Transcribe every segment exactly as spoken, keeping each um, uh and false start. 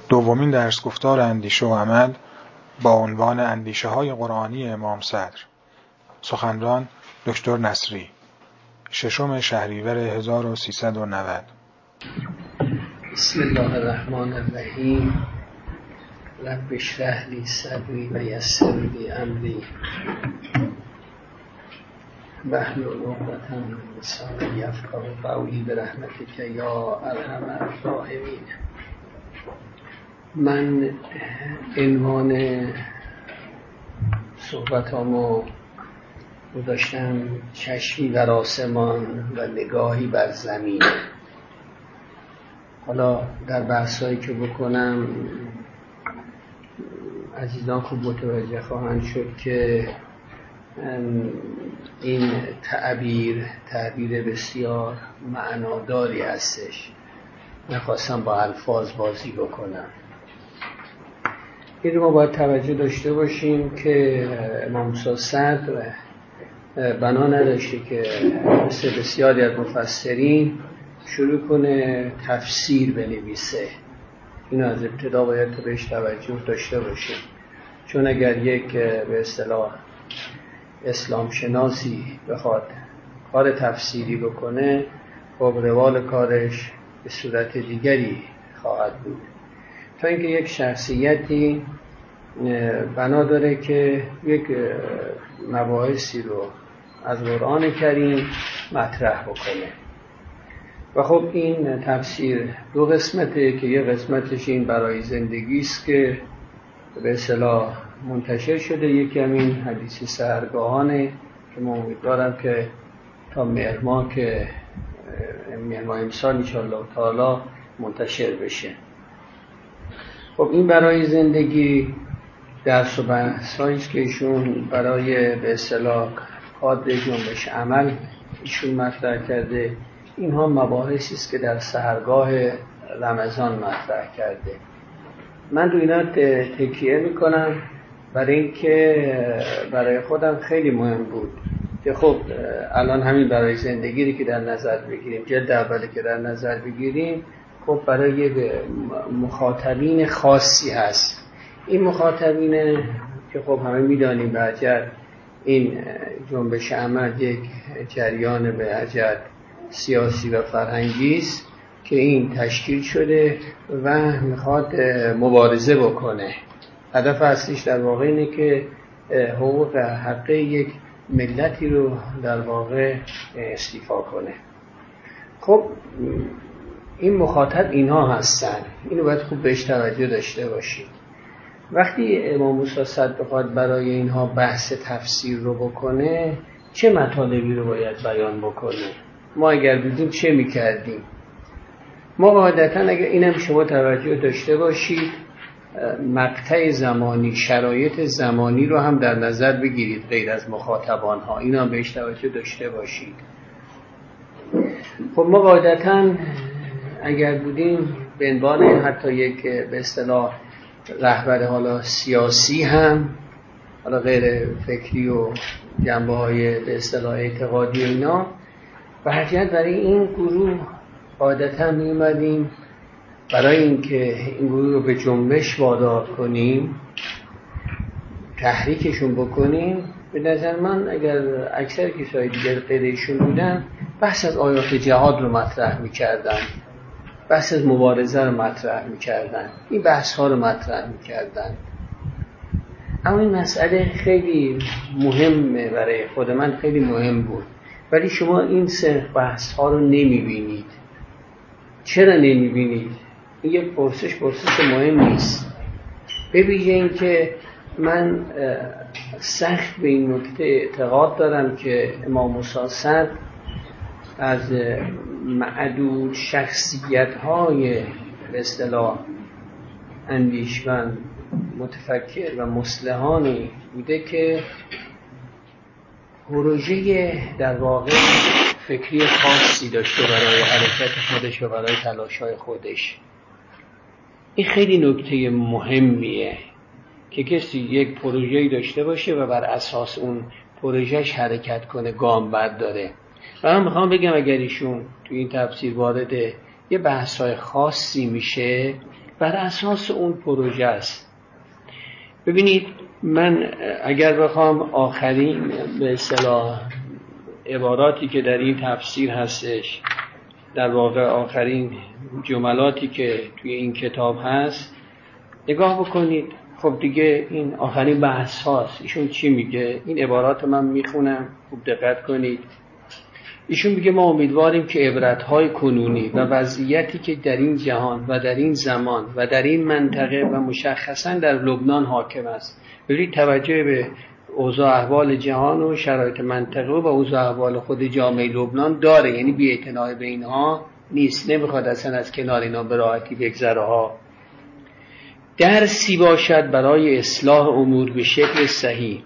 دومین درس گفتار اندیشه و عمل با عنوان اندیشه های قرآنی امام صدر. سخنران دکتر نصری. ششم شهریور هزار و سیصد و نود. بسم الله الرحمن الرحیم. رب اشرح لی صدری و یسر لی امری واحلل عقدة من لسانی یفقهوا قولی برحمتک یا ارحم الراحمین. من عنوان صحبتامو گذاشتم چشمی بر آسمان و نگاهی بر زمین. حالا در بحثایی که بکنم عزیزان خوب متوجه خواهند شد که این تعبیر تعبیر بسیار معناداری هستش. نخواستم با الفاظ بازی بکنم. این رو ما باید توجه داشته باشیم که امام موسی صدر بنا نداشته که مثل بسیاری از مفسرین شروع کنه تفسیر بنویسه. اینو از ابتدا باید بهش توجه داشته باشیم، چون اگر یک به اصطلاح اسلام شناسی بخواد کار تفسیری بکنه، خب روال کارش به صورت دیگری خواهد بود. تا اینکه یک شخصیتی بنا داره که یک مباحثی رو از قرآن کریم مطرح بکنه و خب این تفسیر دو قسمته که یک قسمتش این برای زندگی است که به اصطلاح منتشر شده، یکی همین حدیث سحرگاهانه که من امیدوارم که تا مهر ماه که مهر ماه امسال انشاءالله تعالی منتشر بشه. خب این برای زندگی درس و بحثایی است که ایشون برای به اصطلاح کادر جنبش عمل ایشون مطرح کرده. اینها مباحثی است که در سحرگاه رمضان مطرح کرده. من رو اینا تکیه میکنم برای اینکه برای خودم خیلی مهم بود که خب الان همین برای زندگی که در نظر بگیریم، جلد اولی که در نظر بگیریم، خب برای مخاطبین خاصی هست. این مخاطبین که خب همه میدانیم به حجت این جنبش عمل یک جریان به حجت سیاسی و فرهنگی است که این تشکیل شده و میخواد مبارزه بکنه. هدف اصلیش در واقع اینه که حقوق حق یک ملتی رو در واقع استیفا کنه. خب این مخاطب اینها هستن. اینو باید خوب بهش توجه داشته باشید. وقتی امام موسی صدر بخواد برای اینها بحث تفسیر رو بکنه، چه مطالبی رو باید بیان بکنه؟ ما اگر بودیم چه میکردیم؟ ما قاعدتا اگر اینم شما توجه داشته باشید، مقطع زمانی، شرایط زمانی رو هم در نظر بگیرید غیر از مخاطبان ها. این هم بهش توجه داشته باشید. خب ما قاعدتا اگر بودیم به عنوان حتی یک به اصطلاح رهبر حالا سیاسی هم، حالا غیر فکری و جنبه های به اصطلاح اعتقادی و اینا، به حجت برای این گروه عادتا می اومدیم برای اینکه این گروه رو به جنبش وادار کنیم، تحریکشون بکنیم. به نظر من اگر اکثر کسای دیگر غیرشون بودن، بحث از آیات جهاد رو مطرح می‌کردن، بحث از مبارزه رو مطرح می‌کردن، این بحث ها رو مطرح می‌کردن. اما این مسئله خیلی مهمه، برای خود من خیلی مهم بود، ولی شما این سه بحث ها رو نمی‌بینید. چرا نمی‌بینید؟ این یک پرسش پرسش مهم نیست. ببینید این که من سخت به این نکته اعتقاد دارم که امام موسی صدر از معدود شخصیت‌های به اصطلاح اندیشمند، متفکر و مصلحانی بوده که پروژه در واقع فکری خاصی داشته برای حرکت خودش و برای تلاش‌های خودش. این خیلی نکته مهمیه که کسی یک پروژه‌ای داشته باشه و بر اساس اون پروژهش حرکت کنه، گام برداره. و من میخوام بگم اگر ایشون تو این تفسیر وارد یه بحث‌های خاصی میشه، بر اساس اون پروژه است. ببینید من اگر بخوام آخرین به اصطلاح عباراتی که در این تفسیر هستش، در واقع آخرین جملاتی که توی این کتاب هست نگاه بکنید، خب دیگه این آخرین بحث هاست. ایشون چی میگه؟ این عبارات من میخونم، خوب دقت کنید. ایشون میگه ما امیدواریم که عبرت‌های کنونی و وضعیتی که در این جهان و در این زمان و در این منطقه و مشخصاً در لبنان حاکم است، ببینید توجه به اوضاع احوال جهان و شرایط منطقه و اوضاع احوال خود جامعه لبنان داره، یعنی بی‌اعتنایی به اینها نیست، نمیخواد اصلا از کنار اینا به راحتی بگذره ها. درسی باشد برای اصلاح امور به شکل صحیح،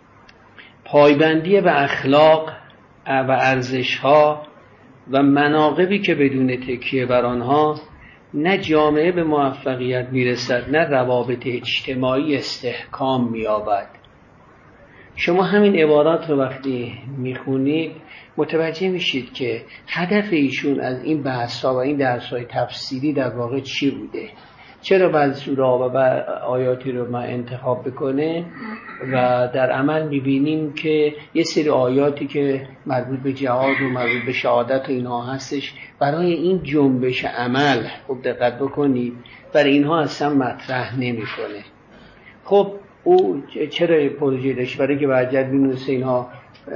پایبندی به اخلاق و ارزش‌ها و مناقبی که بدون تکیه بر آنها نه جامعه به موفقیت میرسد نه روابط اجتماعی استحکام می‌یابد. شما همین عبارات رو وقتی میخونید متوجه میشید که هدف ایشون از این بحث‌ها و این درس‌های تفسیری در واقع چی بوده. چرا بعضی سوره‌ها و بعضی آیاتی رو من انتخاب بکنه و در عمل میبینیم که یه سری آیاتی که مربوط به جهاد و مربوط به شهادت و اینها هستش برای این جنبش عمل، خوب دقت بکنید، برای اینها اصلا مطرح نمیکنه. خب او چرا پروژه داشت؟ برای که بعد بینوسه اینها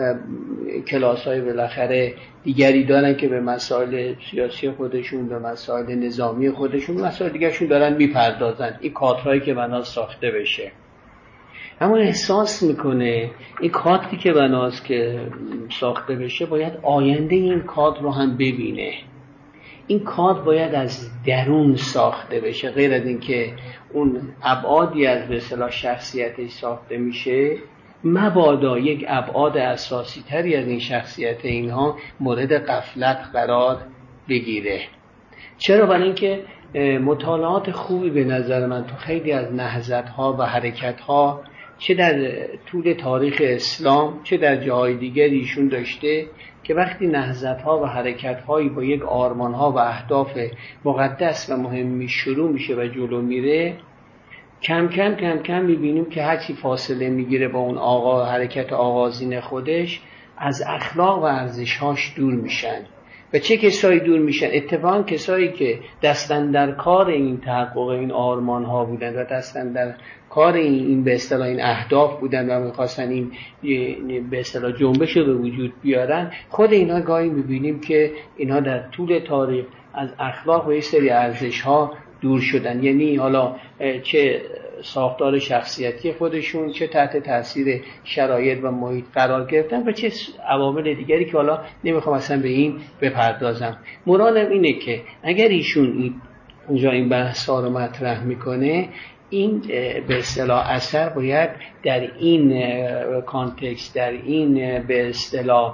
کلاس های بالاخره دیگری دارن که به مسائل سیاسی خودشون، به مسائل نظامی خودشون، به مسائل دیگرشون دارن میپردازن، این کادرهایی که بنا ساخته بشه. اما احساس میکنه این کادری که بناست که ساخته بشه باید آینده این کادر رو هم ببینه. این کادر باید از درون ساخته بشه، غیر از این که اون ابعادی از به اصطلاح شخصیتش ساخته میشه، مبادا یک ابعاد اساسی تری از این شخصیت اینها مورد غفلت قرار بگیره. چرا؟ برای اینکه مطالعات خوبی به نظر من تو خیلی از نهضت‌ها و حرکت‌ها چه در طول تاریخ اسلام چه در جاهای دیگر ایشون داشته که وقتی نهضت‌ها و حرکت‌هایی با یک آرمان‌ها و اهداف مقدس و مهمی شروع میشه و جلو میره، کم کم کم کم میبینیم که هرچی فاصله میگیره با اون آقا حرکت آغازین خودش، از اخلاق و ارزش‌هاش دور میشن. و چه کسایی دور میشن؟ اتفاقا کسایی که دستن در کار این تحقق این آرمان‌ها بودن و دستن در کار این, این به اصطلاح این اهداف بودن و می‌خواستن این به اصطلاح جنبش رو به وجود بیارن، خود اینا گاهی می‌بینیم که اینا در طول تاریخ از اخلاق و یه سری ارزش‌ها دور شدن. یعنی حالا چه ساختار شخصیتی خودشون، چه تحت تاثیر شرایط و محیط قرار گرفتن و چه عوامل دیگری که حالا نمیخوام اصلا به این بپردازم. مرادم اینه که اگر ایشون اونجا این بحثا رو مطرح میکنه، این به اصطلاح اثر باید در این کانتکست، در این به اصطلاح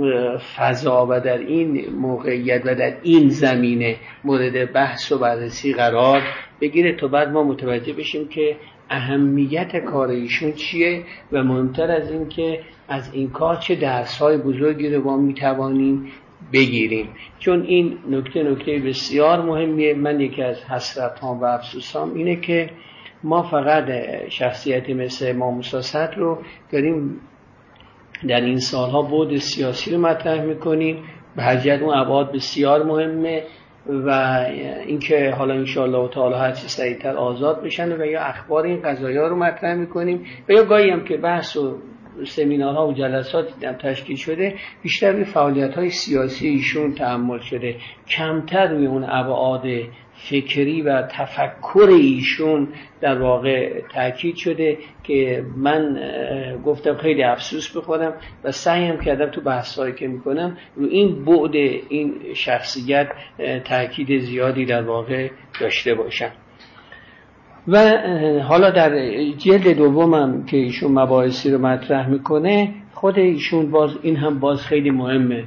فضا و در این موقعیت و در این زمینه مورد بحث و بررسی قرار بگیره تا بعد ما متوجه بشیم که اهمیت کار ایشون چیه و مهمتر از این که از این کار چه درس‌های بزرگی رو ما میتوانیم بگیریم. چون این نکته نکته بسیار مهمیه. من یکی از حسرت‌هام و افسوسام اینه که ما فقط شخصیتی مثل امام موسی صدر رو داریم در این سالها بعد سیاسی رو مطرح میکنیم، به هر جهت اون ابعاد بسیار مهمه و اینکه حالا انشاءالله تعالی هر چه سریعتر آزاد بشن و یا اخبار این قضایا رو مطرح میکنیم و یا گاهی هم که بحث و سمینارها و جلسات تشکیل شده بیشتر روی فعالیت‌های سیاسی ایشون تأمل شده، کمتر روی اون ابعاد فکری و تفکر ایشون در واقع تاکید شده که من گفتم خیلی افسوس بخورم و سعیم کردم تو بحثایی که میکنم رو این بعد این شخصیت تاکید زیادی در واقع داشته باشم. و حالا در جلد دومم که ایشون مباحثی رو مطرح میکنه، خود ایشون باز این هم باز خیلی مهمه،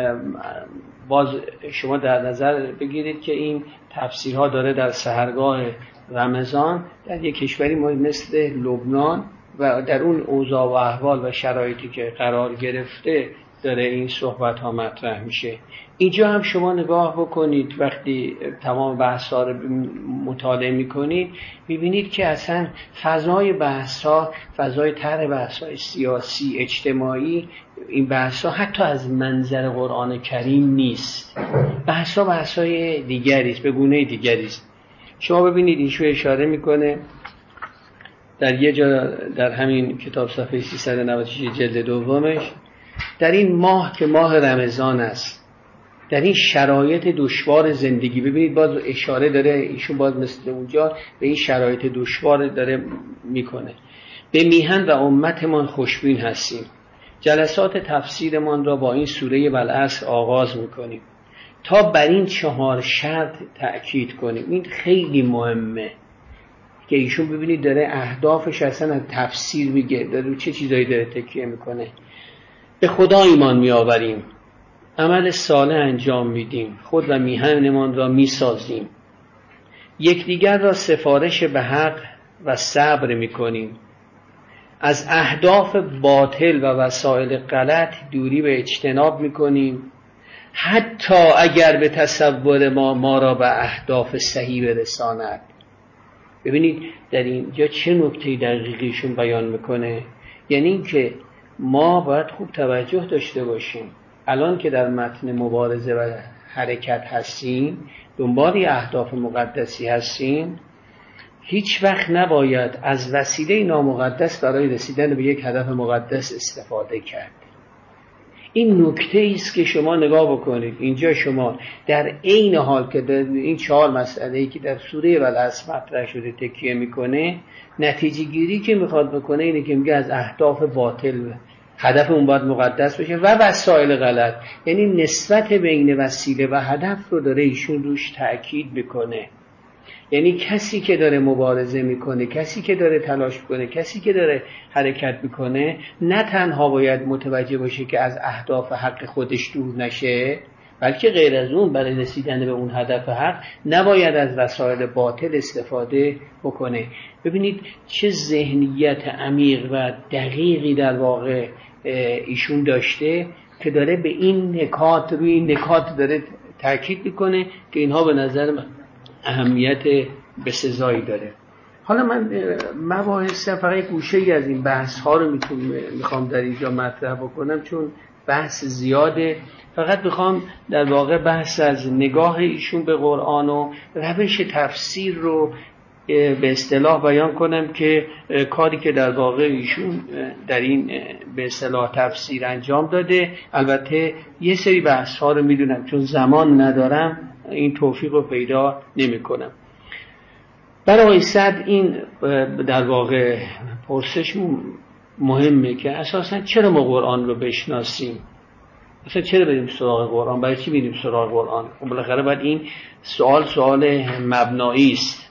باز شما در نظر بگیرید که این تفسیرها داره در سحرگاه رمضان در یک کشوری مثل لبنان و در اون اوضاع و احوال و شرایطی که قرار گرفته داره این صحبت ها مطرح میشه. اینجا هم شما نگاه بکنید وقتی تمام بحث ها رو مطالعه میکنید میبینید که اصلا فضای بحث ها، فضای طرح بحث های سیاسی اجتماعی، این بحث ها حتی از منظر قرآن کریم نیست. بحث ها بحث های دیگری است، به گونه دیگری است. شما ببینید ایشون اشاره میکنه در یه جا در همین کتاب صفحه سیصد و نود و شش جلد دومش، در این ماه که ماه رمضان است، در این شرایط دشوار زندگی، ببینید باز اشاره داره ایشون باز مثل اونجا به این شرایط دشوار داره میکنه. به میهن و امتمان خوشبین هستیم. جلسات تفسیرمان را با این سوره والعصر آغاز میکنیم تا بر این چهار شرط تأکید کنیم. این خیلی مهمه که ایشون ببینید داره اهدافش اصلا از تفسیر میگه، داره چه چیزایی داره تکیه میکنه. به خدا ایمان میآوریم، عمل صالح انجام میدیم، خود و میهنمان را میسازیم، یکدیگر را سفارش به حق و صبر میکنیم، از اهداف باطل و وسایل غلط دوری به اجتناب میکنیم، حتی اگر به تصور ما ما را به اهداف صحیح برساند. ببینید در اینجا چه نکته دقیقیشون بیان میکنه، یعنی این که ما باید خوب توجه داشته باشیم. الان که در متن مبارزه و حرکت هستیم، دنبال اهداف مقدسی هستیم، هیچ وقت نباید از وسیله نامقدس برای رسیدن به یک هدف مقدس استفاده کرد. این نکته است که شما نگاه بکنید. اینجا شما در عین حال که در این چهار مسئله‌ای که در سوره والعصر مطرح شده تکیه میکنه، نتیجه گیری که میخواد بکنه اینه که میگه از اهداف باطل هدف اون باید مقدس بشه و وسایل غلط، یعنی نسبت بین وسیله و هدف رو داره ایشون روش تأکید میکنه. یعنی کسی که داره مبارزه میکنه، کسی که داره تلاش میکنه، کسی که داره حرکت میکنه، نه تنها باید متوجه باشه که از اهداف حق خودش دور نشه، بلکه غیر از اون برای رسیدن به اون هدف حق نباید از وسایل باطل استفاده بکنه. ببینید چه ذهنیت عمیق و دقیقی در واقع ایشون داشته که داره به این نکات روی این نکات داره تاکید میکنه که اینها به نظر من اهمیت بسزایی داره. حالا من مباحث فقط گوشه ای از این بحث ها رو میخوام در اینجا مطرح بکنم چون بحث زیاده. فقط میخوام در واقع بحث از نگاه ایشون به قرآن و روش تفسیر رو به اصطلاح بیان کنم که کاری که در واقع ایشون در این به اصطلاح تفسیر انجام داده. البته یه سری بحث ها رو میدونم چون زمان ندارم این توفیق رو پیدا نمی کنم. برای صد این در واقع پرسش مهمه که اساساً چرا ما قرآن رو بشناسیم؟ اصلا چرا بریم سراغ قرآن؟ برای چی بریم سراغ قرآن؟ خب بالاخره باید این سوال سوال مبنایی است.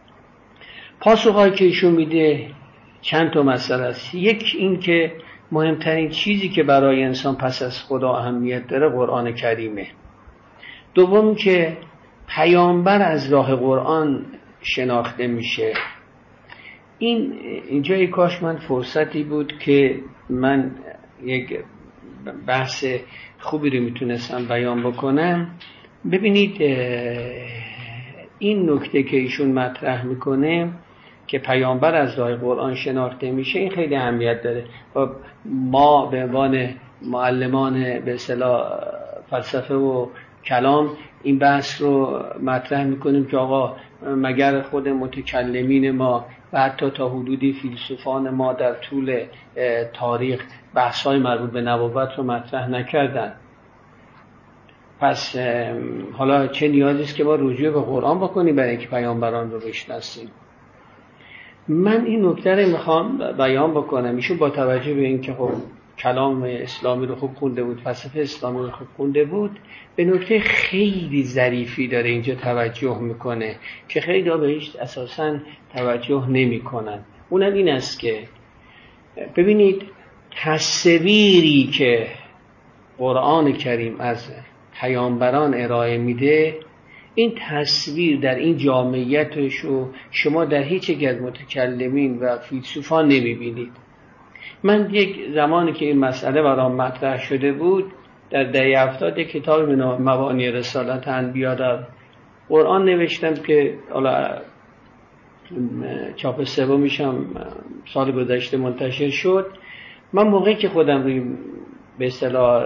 پاسخهایی که ایشون میده چند تا مسئله است. یک این که مهمترین چیزی که برای انسان پس از خدا اهمیت داره قرآن کریمه. دوم که پیامبر از راه قرآن شناخته میشه. این اینجا یک کاش من فرصتی بود که من یک بحث خوبی رو میتونستم بیان بکنم. ببینید این نکته که ایشون مطرح میکنه که پیامبر از راه قرآن شناخته میشه این خیلی اهمیت داره. ما به عنوان معلمان به اصطلاح فلسفه و کلام این بحث رو مطرح میکنیم که آقا مگر خود متکلمین ما و حتی تا حدودی فیلسوفان ما در طول تاریخ بحث‌های مربوط به نبوت رو مطرح نکردن؟ پس حالا چه نیازی است که ما رجوع به قرآن بکنیم برای اینکه پیامبران رو بشناسیم؟ من این نکته رو میخوام بیان بکنم. ایشون با توجه به اینکه خب کلام اسلامی رو خوب خونده بود، فلسفه اسلامی رو خوب خونده بود، به نکته خیلی ظریفی داره اینجا توجه میکنه که خیلی ها بهش اساساً توجه نمیکنن. اونم این است که ببینید تصویری که قرآن کریم از پیامبران ارائه میده، این تصویر در این جامعیتش رو شما در هیچ یک از متکلمین و فیلسوفان نمیبینید. من یک زمانی که این مسئله برام مطرح شده بود در دهه هفتاد کتاب مبانی رسالت انبیا در قرآن نوشتم که حالا چاپ سومیش هم سال گذشته منتشر شد. من موقعی که خودم روی به اصطلاح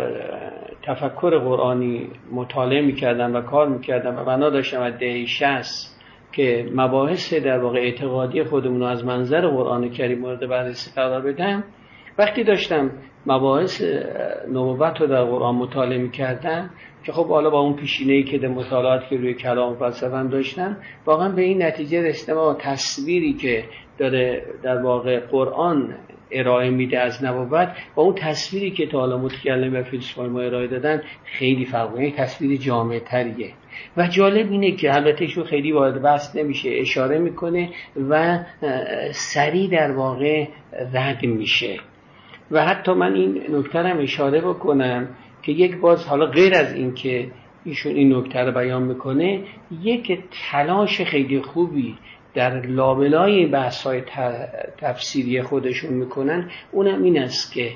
تفکر قرآنی مطالعه می‌کردم و کار می‌کردم و بنا داشتم از دهه شصت که مباحث در واقع اعتقادی خودمون رو از منظر قرآن کریم مورد بررسی قرار بدم، وقتی داشتم مباحث نبوت رو در قرآن مطالعه می‌کردم که خب حالا با اون پیشینه‌ای که در مطالعات که روی کلام و فلسفه هم داشتم، واقعا به این نتیجه رسیدم و تصویری که داره در واقع قرآن ارائه میده از نبوت با اون تصویری که تا حالا متکلم و فیلسوفای ما ارائه دادن خیلی فرق داره، تصویر جامع تریه. و جالب اینه که البته شو خیلی وارد بحث نمیشه، اشاره میکنه و سریع در واقع رد میشه. و حتی من این نکته رو اشاره بکنم که یک باز حالا غیر از این که ایشون این نکته رو بیان میکنه، یک تلاش خیلی خوبی در لابلای بحث‌های تفسیری خودشون میکنن، اونم این است که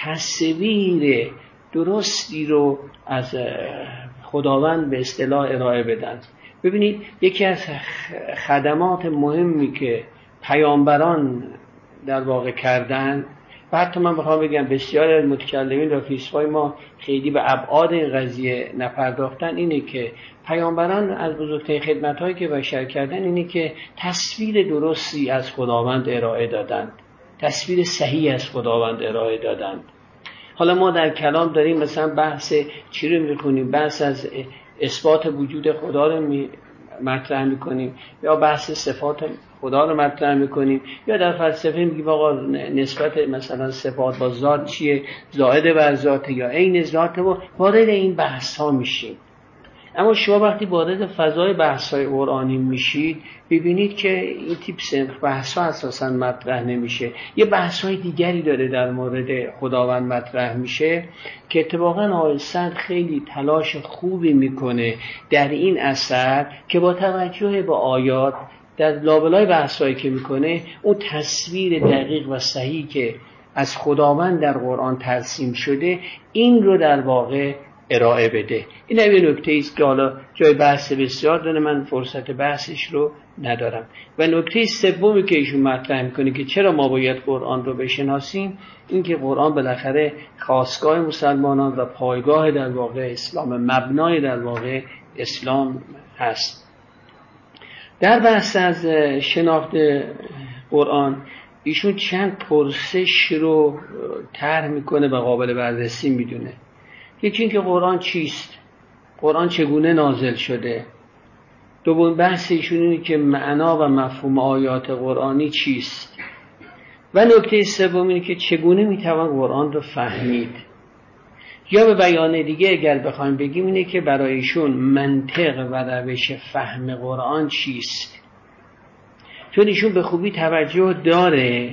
تصویر درستی رو از خداوند به اصطلاح ارائه بدن. ببینید یکی از خدمات مهمی که پیامبران در واقع کردن و حتی من بخوام بگم بسیاری از متکلمین و فیلسوفای ما خیلی به ابعاد این قضیه نپرداختن، اینه که پیامبران از بزرگترین خدمت‌هایی که بشر کردن اینه که تصویر درستی از خداوند ارائه دادند، تصویر صحیح از خداوند ارائه دادند. حالا ما در کلام داریم مثلا بحث چی رو می‌خونیم؟ بحث از اثبات وجود خدا رو می مطرح می‌کنیم یا بحث صفات خدا رو مطرح می‌کنیم یا در فلسفه میگیم آقا نسبت مثلا صفات با ذات چیه، زائد بر ذات یا عین ذات، و وارد این بحث‌ها میشیم. اما شما وقتی وارد فضای بحث‌های قرآنی میشید ببینید که این تیپ سنخ بحث‌ها اساساً مطرح نمیشه. یه بحث‌های دیگری داره در مورد خداوند مطرح میشه که اتفاقاً آقای صدر خیلی تلاش خوبی میکنه در این اثر که با توجه به آیات در لابلای بحث‌هایی که میکنه اون تصویر دقیق و صحیح که از خداوند در قرآن ترسیم شده این رو در واقع ارائه بده. این هم یه نکته ایست که حالا جای بحث بسیار داره، من فرصت بحثش رو ندارم. و نکته سومی که ایشون مطرح میکنه که چرا ما باید قرآن رو بشناسیم، این که قرآن بالاخره خاستگاه مسلمانان و پایگاه در واقع اسلام، مبنای در واقع اسلام هست. در بحث از شناخت قرآن ایشون چند پرسش رو طرح میکنه و قابل بررسی میدونه. یکی این که قرآن چیست؟ قرآن چگونه نازل شده؟ دوم بحث ایشون اینه که معنا و مفهوم آیات قرآنی چیست؟ و نکته سوم اینه که چگونه میتوان قرآن رو فهمید؟ یا به بیان دیگه اگر بخوایم بگیم اینه که برای ایشون منطق و روش فهم قرآن چیست؟ چون ایشون به خوبی توجه داره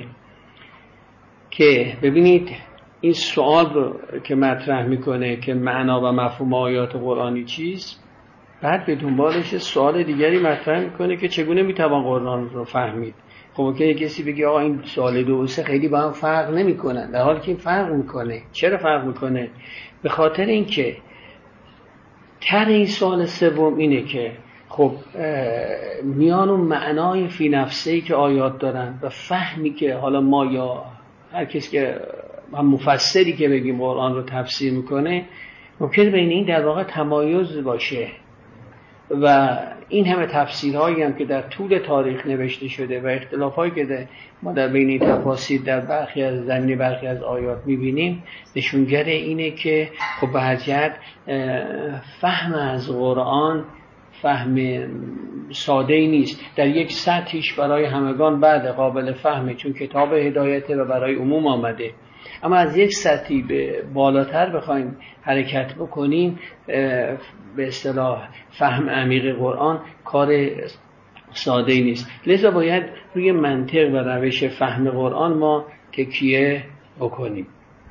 که ببینید این سوال رو که مطرح میکنه که معنا و مفهوم آیات قرآنی چیست، بعد به دنبالش سوال دیگری مطرح میکنه که چگونه میتوان قرآن رو فهمید. خب که کسی بگه آقا این سوال دو و سه خیلی با هم فرق نمیکنن، در حالی که این فرق میکنه. چرا فرق میکنه؟ به خاطر اینکه تر این سوال سوم اینه که خب میان اون معنای فی نفسه‌ای که آیات دارن و فهمی که حالا ما یا هر کسی که هم مفسری که بگیم قرآن رو تفسیر میکنه، ممکنه بین این در واقع تمایز باشه و این همه تفسیرهایی هم که در طول تاریخ نوشته شده و اختلافایی که ما در بین این تفاسیر در برخی از زمینه برخی از آیات میبینیم نشونگر اینه که خب به هر جهت فهم از قرآن فهم ساده ای نیست. در یک سطحش برای همگان بعد قابل فهمه چون کتاب هدایته و برای عموم آمده، اما از یک سطحی به بالاتر بخوایم حرکت بکنیم به اصطلاح فهم عمیق قرآن کار ساده ای نیست. لذا باید روی منطق و روش فهم قرآن ما تکیه بکنیم.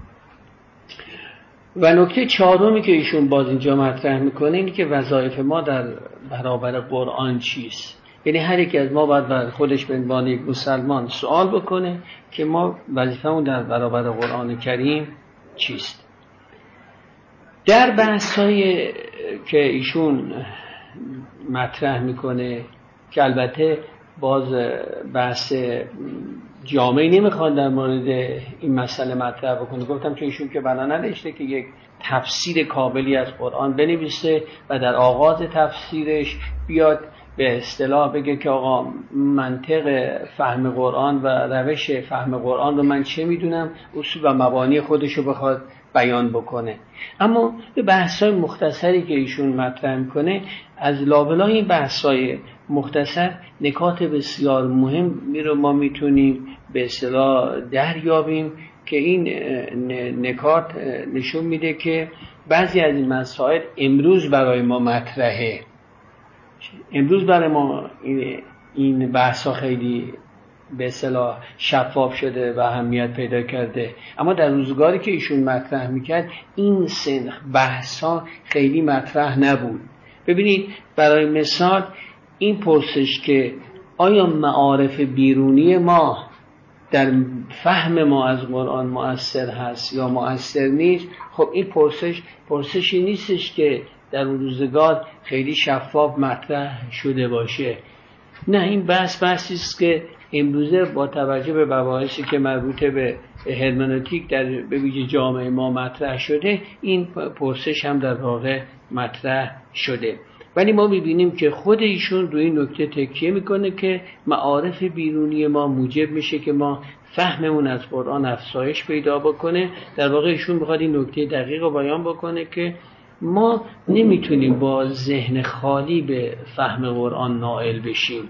و نکته چهارمی که ایشون باز اینجا مطرح میکنه اینه که وظایف ما در برابر قرآن چیست. یعنی هر یک از ما باید بر خودش به عنوان یک مسلمان سوال بکنه که ما وظیفه‌مون در برابر قرآن کریم چیست. در بحث‌های که ایشون مطرح میکنه که البته باز بحث جامعی نمیخواد در مورد این مسئله مطرح بکنه، گفتم که ایشون که بنا نداشته که یک تفسیر کاملی از قرآن بنویسه و در آغاز تفسیرش بیاد به اصطلاح بگه که آقا منطق فهم قرآن و روش فهم قرآن رو من چه میدونم، اصول و مبانی خودش رو بخواد بیان بکنه. اما به بحث‌های مختصری که ایشون مطرح میکنه، از لابلای این بحث‌های مختصر نکات بسیار مهمی رو ما میتونیم به اصطلاح دریابیم که این نکات نشون میده که بعضی از این مسائل امروز برای ما مطرحه. امروز برای ما این بحث‌ها خیلی به اصطلاح شفاف شده و اهمیت پیدا کرده، اما در روزگاری که ایشون مطرح میکرد این سنخ بحث‌ها خیلی مطرح نبود. ببینید برای مثال این پرسش که آیا معارف بیرونی ما در فهم ما از قرآن مؤثر هست یا مؤثر نیست، خب این پرسش پرسشی نیستش که در روزگار خیلی شفاف مطرح شده باشه. نه، این بحث بحثی است که امروزه با توجه به مباحثی که مربوط به هرمنوتیک در به ویژه جامعه ما مطرح شده، این پرسش هم در واقع مطرح شده. ولی ما می‌بینیم که خود ایشون روی این نکته تکیه میکنه که معارف بیرونی ما موجب میشه که ما فهممون از قرآن افزایش پیدا بکنه. در واقع ایشون میخواد این نکته دقیق رو بیان بکنه که ما نمیتونیم با ذهن خالی به فهم قرآن نائل بشیم.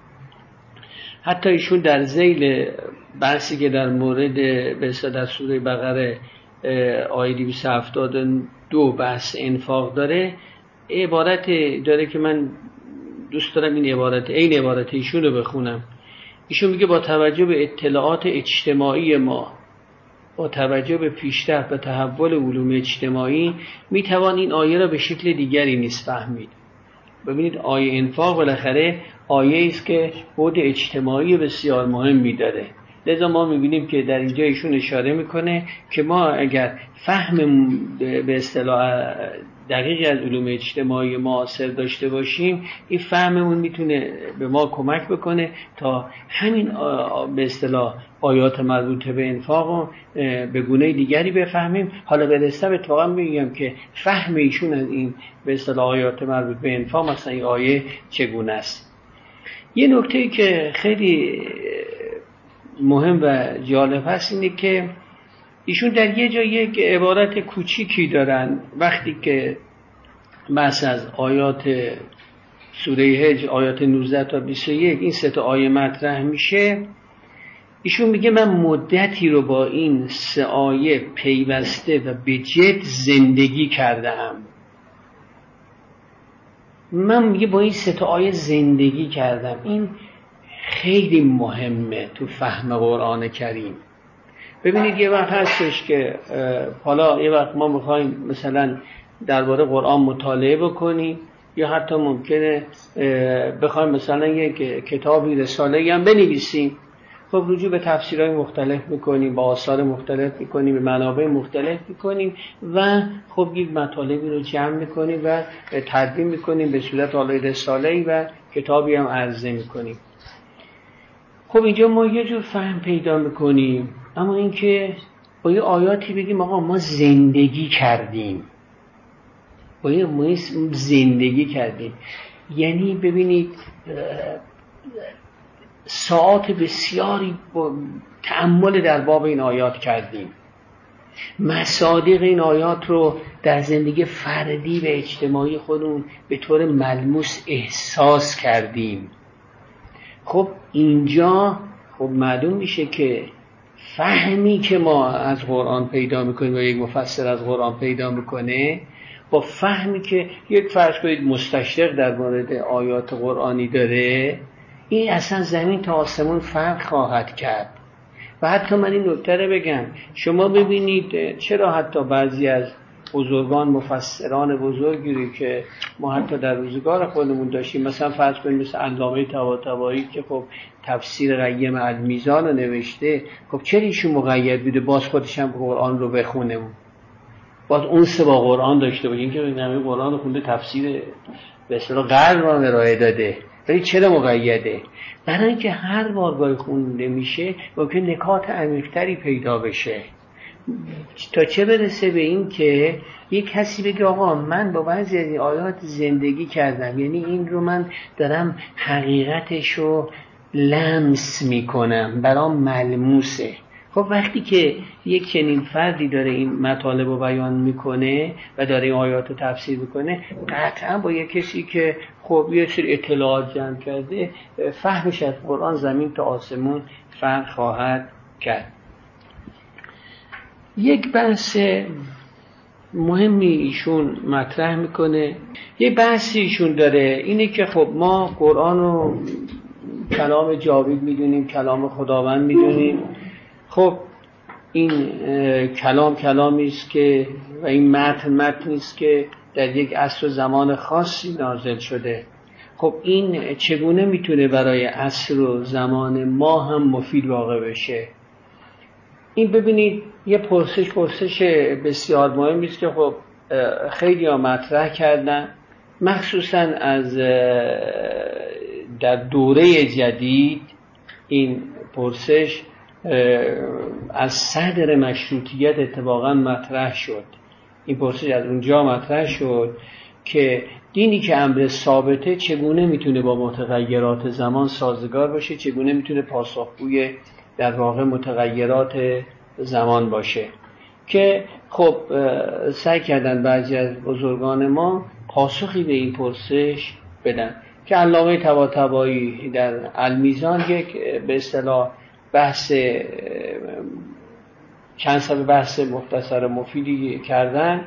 حتی ایشون در ذیل بحثی که در مورد به در سوره بقره آیه دویست و هفتاد و دو بحث انفاق داره، عبارت داره که من دوست دارم این عبارت این عبارت ایشون رو بخونم. ایشون میگه با توجه به اطلاعات اجتماعی ما، با توجه به پیشرفت و تحول علوم اجتماعی، میتوان این آیه را به شکل دیگری نیز فهمید. ببینید آیه انفاق بالاخره آیه است که بعد اجتماعی بسیار مهمی داره. لذا ما میبینیم که در اینجا ایشون اشاره میکنه که ما اگر فهم به اصطلاح دقیقی از علوم اجتماعی معاصر داشته باشیم، این فهممون میتونه به ما کمک بکنه تا همین به اصطلاح آیات مربوط به انفاق رو به گونه دیگری بفهمیم. حالا برسه اتفاقا میگم که فهم ایشون از این به اصطلاح آیات مربوط به انفاق مثلا این آیه چگونه است. یه نکته‌ای که خیلی مهم و جالب هست اینه که ایشون در یه جا یک عبارت کوچیکی دارن وقتی که بحث از آیات سوره حج آیات نوزده تا بیست و یک این سه تا آیه مطرح میشه. ایشون میگه من مدتی رو با این سه آیه پیوسته و به جد زندگی کردم. من میگه با این سه تا آیه زندگی کردم. این خیلی مهمه تو فهم قرآن کریم. ببینید یه وقت هستش که حالا یه وقت ما میخوایم مثلا درباره قرآن مطالعه بکنیم یا حتی ممکنه بخوایم مثلا یک کتابی رساله‌ای هم بنویسیم. خب رجوع به تفسیرهای مختلف میکنیم، با آثار مختلف میکنیم، به منابع مختلف میکنیم و خب یک مطالبی رو جمع میکنیم و تدوین میکنیم به صورت حالا رساله‌ای و کتابی هم عرضه میکنیم. خب اینجا ما یه جور فهم پیدا میکنیم، اما اینکه با یه آیاتی بگیم آقا ما زندگی کردیم، با یه ما زندگی کردیم، یعنی ببینید ساعات بسیاری با تأمل در باب این آیات کردیم، مصادیق این آیات رو در زندگی فردی و اجتماعی خودمون به طور ملموس احساس کردیم. خب اینجا خب معلوم میشه که فهمی که ما از قرآن پیدا میکنیم و یک مفسر از قرآن پیدا میکنه با فهمی که یک فرض کنید مستشرق در مورد آیات قرآنی داره، این اصلا زمین تا آسمون فرق خواهد کرد. و حتی من این نکته رو بگم، شما ببینید چرا حتی بعضی از بزرگان مفسران بزرگی رو که ما حتی در روزگار خودمون داشتیم، مثلا فرض کنیم مثل علامه طباطبایی که خب تفسیر قیم المیزان رو نوشته، خب چرا ایشون مقید بوده باز خودش هم قرآن رو بخونه، باز اون سه با قرآن داشته باشه؟ این که همه قرآن رو خونده، تفسیر به اصطلاح غرب رو ارائه داده، ولی چرا مقیده؟ برای اینکه هر بارگاه خونده میشه ممکن نکات عمیق‌تری پیدا بشه، تا چه برسه به این که یک کسی بگه آقا من با بعضی از این آیات زندگی کردم، یعنی این رو من دارم حقیقتش رو لمس میکنم، برام ملموسه. خب وقتی که یک چنین فردی داره این مطالب رو بیان میکنه و داره این آیات رو تفسیر میکنه، قطعا با یک کسی که خب یه سری اطلاعات جمع کرده، فهمش از قرآن زمین تا آسمون فرق خواهد کرد. یک بحث مهمی ایشون مطرح میکنه، یک بحثی ایشون داره، اینه که خب ما قرآن رو کلام جاوید میدونیم، کلام خداوند میدونیم. خب این کلام کلامی است که و این متن متنی است که در یک عصر و زمان خاصی نازل شده. خب این چگونه میتونه برای عصر و زمان ما هم مفید واقع بشه؟ این ببینید یه پرسش پرسش بسیار مهمی است که خب خیلی ها مطرح کردن، مخصوصا از در دوره جدید این پرسش از صدر مشروطیت اتفاقا مطرح شد. این پرسش از اونجا مطرح شد که دینی که امر ثابته چگونه میتونه با متغیرات زمان سازگار باشه، چگونه میتونه پاسخگوی در واقع متغیرات زمان باشه، که خب سعی کردن بعضی از بزرگان ما پاسخی به این پرسش بدن که علامه طباطبایی در المیزان یک به اصطلاح بحث چند صفحه بحث مختصر مفیدی کردن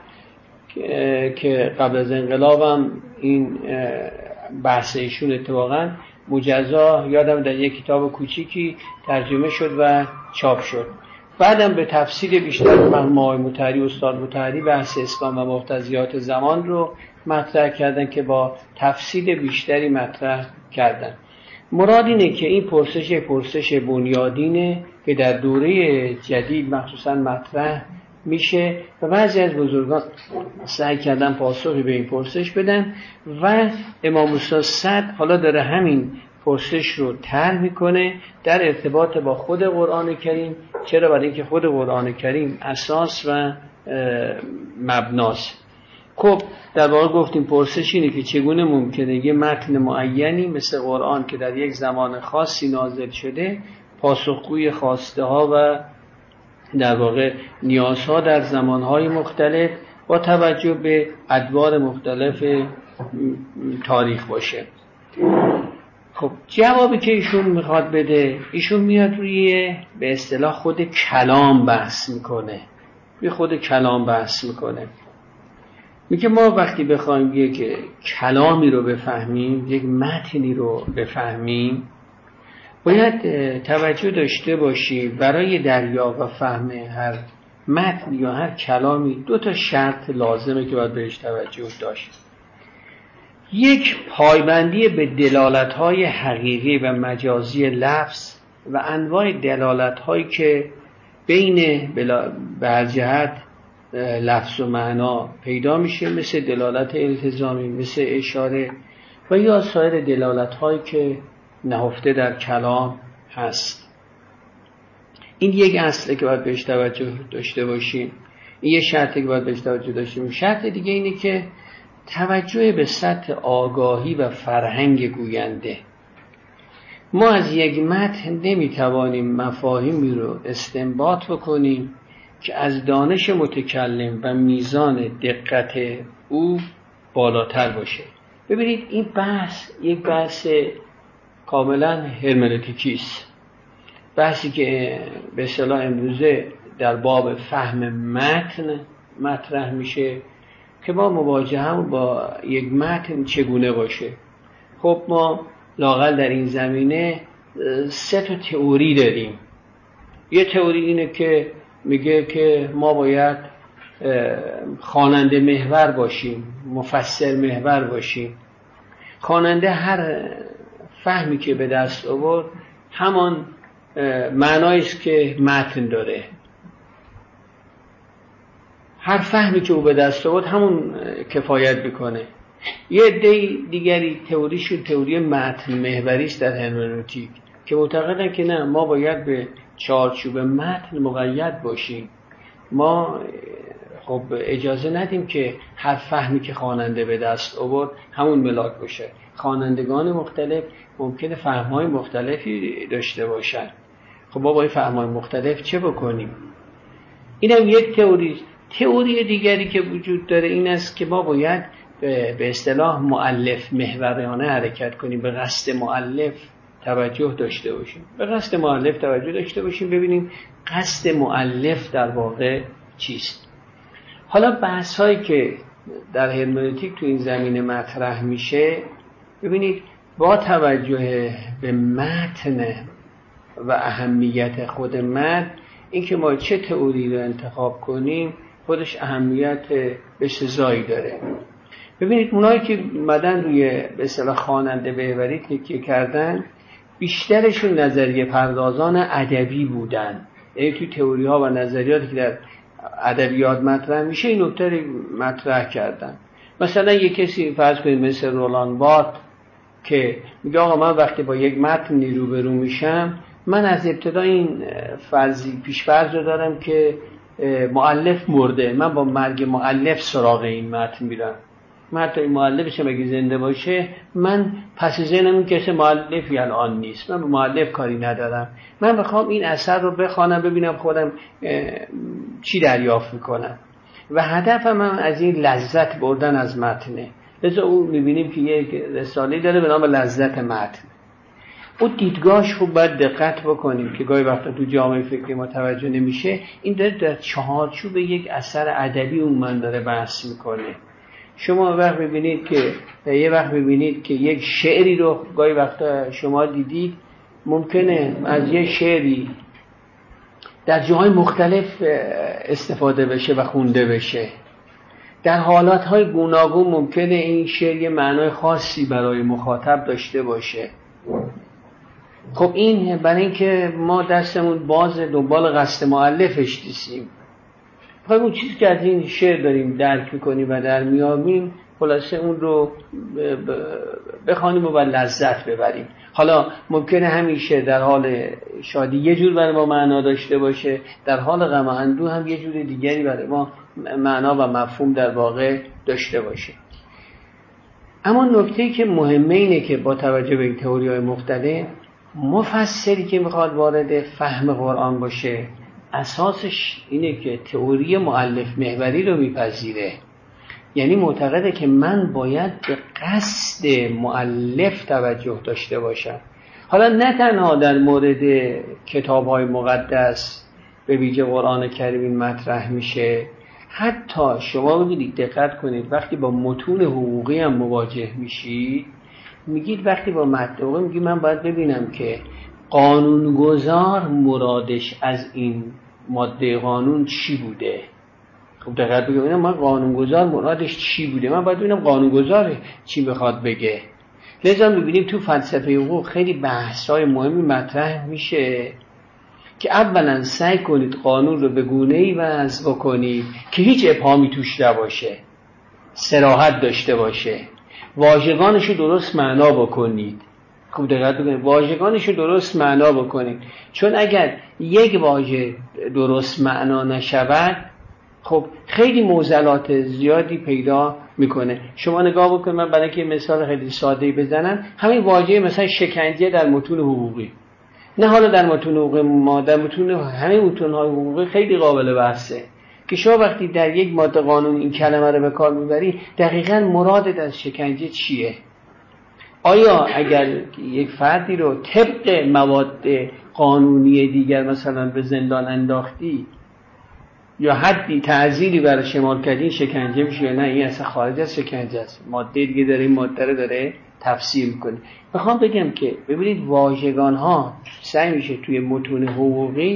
که قبل از انقلابم این بحث ایشون اتفاقا مجزا یادم در یک کتاب کوچیکی ترجمه شد و چاپ شد. بعدم به تفصیل بیشتر مرحوم آقای مطهری استاد مطهری بحث اسلام و مقتضیات زمان رو مطرح کردن که با تفصیل بیشتری مطرح کردن. مراد اینه که این پرسش پرسش بنیادینه که در دوره جدید مخصوصا مطرح میشه و بعضی از بزرگان سعی کردن پاسخی به این پرسش بدن و امام استاد صدر حالا داره همین پرسش رو طرح میکنه در ارتباط با خود قرآن کریم. چرا؟ برای اینکه خود قرآن کریم اساس و مبناست. خب در واقع گفتیم پرسش اینه که چگونه ممکنه یه متن معینی مثل قرآن که در یک زمان خاصی نازل شده پاسخگوی خواسته ها و در واقع نیازها در زمانهای مختلف با توجه به ادوار مختلف تاریخ باشه. خب جوابی که ایشون میخواد بده، ایشون میاد روی به اصطلاح خود کلام بحث میکنه، روی خود کلام بحث میکنه. میگه ما وقتی بخوایم یک کلامی رو بفهمیم، یک متنی رو بفهمیم، باید توجه داشته باشیم برای دریافت و فهم هر متن یا هر کلامی دو تا شرط لازمه که باید بهش توجه داشت. یک، پایبندی به دلالت‌های حقیقی و مجازی لفظ و انواع دلالت‌هایی که بین به هر جهت لفظ و معنا پیدا میشه، مثل دلالت التزامی، مثل اشاره و یا سایر دلالت‌هایی که نهفته در کلام هست. این یک اصله که باید بهش توجه داشته باشیم. این یک شرطی که باید بهش توجه داشته باشیم. شرط دیگه اینه که توجه به سطح آگاهی و فرهنگ گوینده. ما از یک متن نمیتوانیم مفاهیمی رو استنباط بکنیم که از دانش متکلم و میزان دقت او بالاتر باشه. ببینید این بحث یک بحث کاملا هرمنوتیکی است، بحثی که به اصطلاح امروزه در باب فهم متن مطرح میشه که ما مواجهه با یک متن چگونه باشه. خب ما لااقل در این زمینه سه تا تئوری داریم. یه تئوری اینه که میگه که ما باید خواننده محور باشیم، مفسر محور باشیم. خواننده هر فهمی که به دست آورد همان معنایی است که متن داره. هر فهمی که او به دست آورد همون کفایت میکنه. یه عده دیگری تئوریشون تئوری متن محوری است در هرمنوتیک که معتقدن که نه، ما باید به چارچوب متن مقید باشیم. ما خب اجازه ندیم که هر فهمی که خواننده به دست آورد همون ملاک باشه. خوانندگان مختلف ممکنه فهم‌های مختلفی داشته باشن. خب ما با این فهم‌های مختلف چه بکنیم؟ اینم یک تئوری. تئوری دیگری که وجود داره این است که ما باید به اصطلاح مؤلف محورانه حرکت کنیم، به قصد مؤلف توجه داشته باشیم. به قصد مؤلف توجه داشته باشیم، ببینیم قصد مؤلف در واقع چیست. حالا بحث هایی که در هرمنوتیک تو این زمینه مطرح میشه، ببینید با توجه به متن و اهمیت خود متن، این که ما چه تئوری رو انتخاب کنیم خودش اهمیت بسزایی داره. ببینید اونایی که مدن روی به اصطلاح خواننده محوری تکیه کردن بیشترشون نظریه پردازان ادبی بودن. یعنی توی تئوری ها و نظریاتی که در ادبیات مطرح میشه این نکته مطرح کردن. مثلا یک کسی فرض کنید مثل رولان بارت که میگه آقا من وقتی با یک متن روبرو میشم، من از ابتدا این فرضی پیش فرض رو دارم که مؤلف مرده، من با مرگ مؤلف سراغ این متن میرم. من حتی این مؤلفش هم اگه زنده باشه، من پس ذهنم این کسی مؤلفی الان نیست، من به مؤلف کاری ندارم، من بخوام این اثر رو بخوانم ببینم خودم چی دریافت میکنم و هدفم هم از این لذت بردن از متنه. لذا او میبینیم که یک رساله داره به نام لذت متن. او دیدگاهش خوب باید دقت بکنیم که گاهی وقتا تو جامعه فکری ما توجه نمیشه. این داره در چهارچوب یک اثر ادبی اون من داره بحث میکنه. شما وقت ببینید که یه وقت ببینید که یک شعری رو گاهی وقتا شما دیدید ممکنه از یک شعری در جاهای مختلف استفاده بشه و خونده بشه. در حالاتهای گوناگون ممکنه این شعر یه معنای خاصی برای مخاطب داشته باشه. خب این برای اینکه ما دستمون باز دنبال قصد مؤلفش نیستیم، خب اون چیزی که از این شعر داریم درک میکنیم و در میامیم خلاصه اون رو بخوانیم و با لذت ببریم. حالا ممکنه همین شعر در حال شادی یه جور برای ما معنا داشته باشه، در حال غم و اندوه هم یه جور دیگری برای ما معنا و مفهوم در واقع داشته باشه. اما نکته‌ای که مهمه اینه که با توجه به این تئوری‌های مختلف، مفسری که میخواد وارد فهم قرآن باشه اساسش اینه که تئوری مؤلف محوری رو میپذیره. یعنی معتقده که من باید به قصد مؤلف توجه داشته باشم. حالا نه تنها در مورد کتاب‌های مقدس به ویژه قرآن کریم این مطرح میشه، حتی شما ببینید دقت کنید وقتی با متون حقوقی هم مواجه میشید، میگید وقتی با متن حقوقی میگید من باید ببینم که قانونگذار مرادش از این ماده قانون چی بوده. خب دقت بگم من قانونگذار مرادش چی بوده، من باید ببینم قانونگذار چی بخواد بگه. لذا میبینیم تو فلسفه حقوق خیلی بحث‌های مهمی مطرح میشه که اولا سعی کنید قانون رو به گونه‌ای وضع بکنید که هیچ ابهامی توش نباشه، صراحت داشته باشه، واژگانش رو درست معنا بکنید. خوب دقت بکنید واژگانش رو درست معنا بکنید، چون اگر یک واژه درست معنا نشود خب خیلی معضلات زیادی پیدا میکنه. شما نگاه بکنید، من برای اینکه مثال خیلی ساده‌ای بزنم، همین واژه مثلا شکنجه در متون حقوقی، نه حالا در متون حقوقی ما، در متون همین متون‌های حقوقی خیلی قابل بحثه که شما وقتی در یک ماده قانون این کلمه رو به کار میبری دقیقاً مرادت از شکنجه چیه؟ آیا اگر یک فردی رو طبق مواد قانونی دیگر مثلا به زندان انداختی یا حدی تعزیری برای شمار کردین شکنجه میشه یا نه؟ این اصلا خارج از شکنجه است. ماده دیگه داره این ماده رو داره تفسیر میکنه. میخوام بگم که ببینید واژگان ها سعی میشه توی متون حقوقی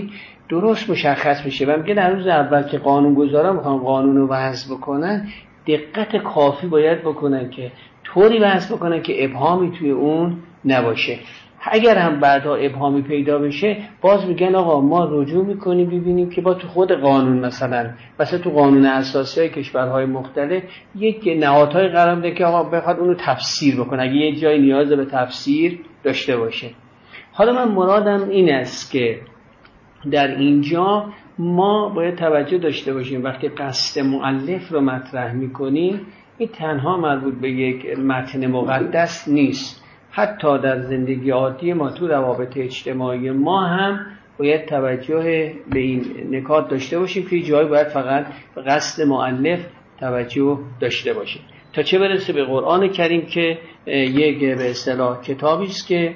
درست مشخص میشه و میگه در روز اول که قانونگذارا میخوان قانون رو وضع بکنن دقت کافی باید بکنن که طوری وضع بکنن که ابهامی توی اون نباشه. اگر هم بعدا ابهامی پیدا بشه باز میگن آقا ما رجوع میکنیم ببینیم که با تو خود قانون مثلا مثلا تو قانون اساسی های کشورهای مختلف یک نهادهای قرار بده که آقا بخواد اونو تفسیر بکنه اگه یه جای نیاز به تفسیر داشته باشه. حالا من مرادم این است که در اینجا ما باید توجه داشته باشیم وقتی قصد مؤلف رو مطرح میکنیم این تنها مربوط به یک متن مقدس نیست، حتی در زندگی عادی ما تو روابط اجتماعی ما هم باید توجه به این نکات داشته باشیم که جایی باید فقط به قصد مؤلف توجه داشته باشیم. تا چه برسه به قرآن کریم که یک به اصطلاح کتابی است که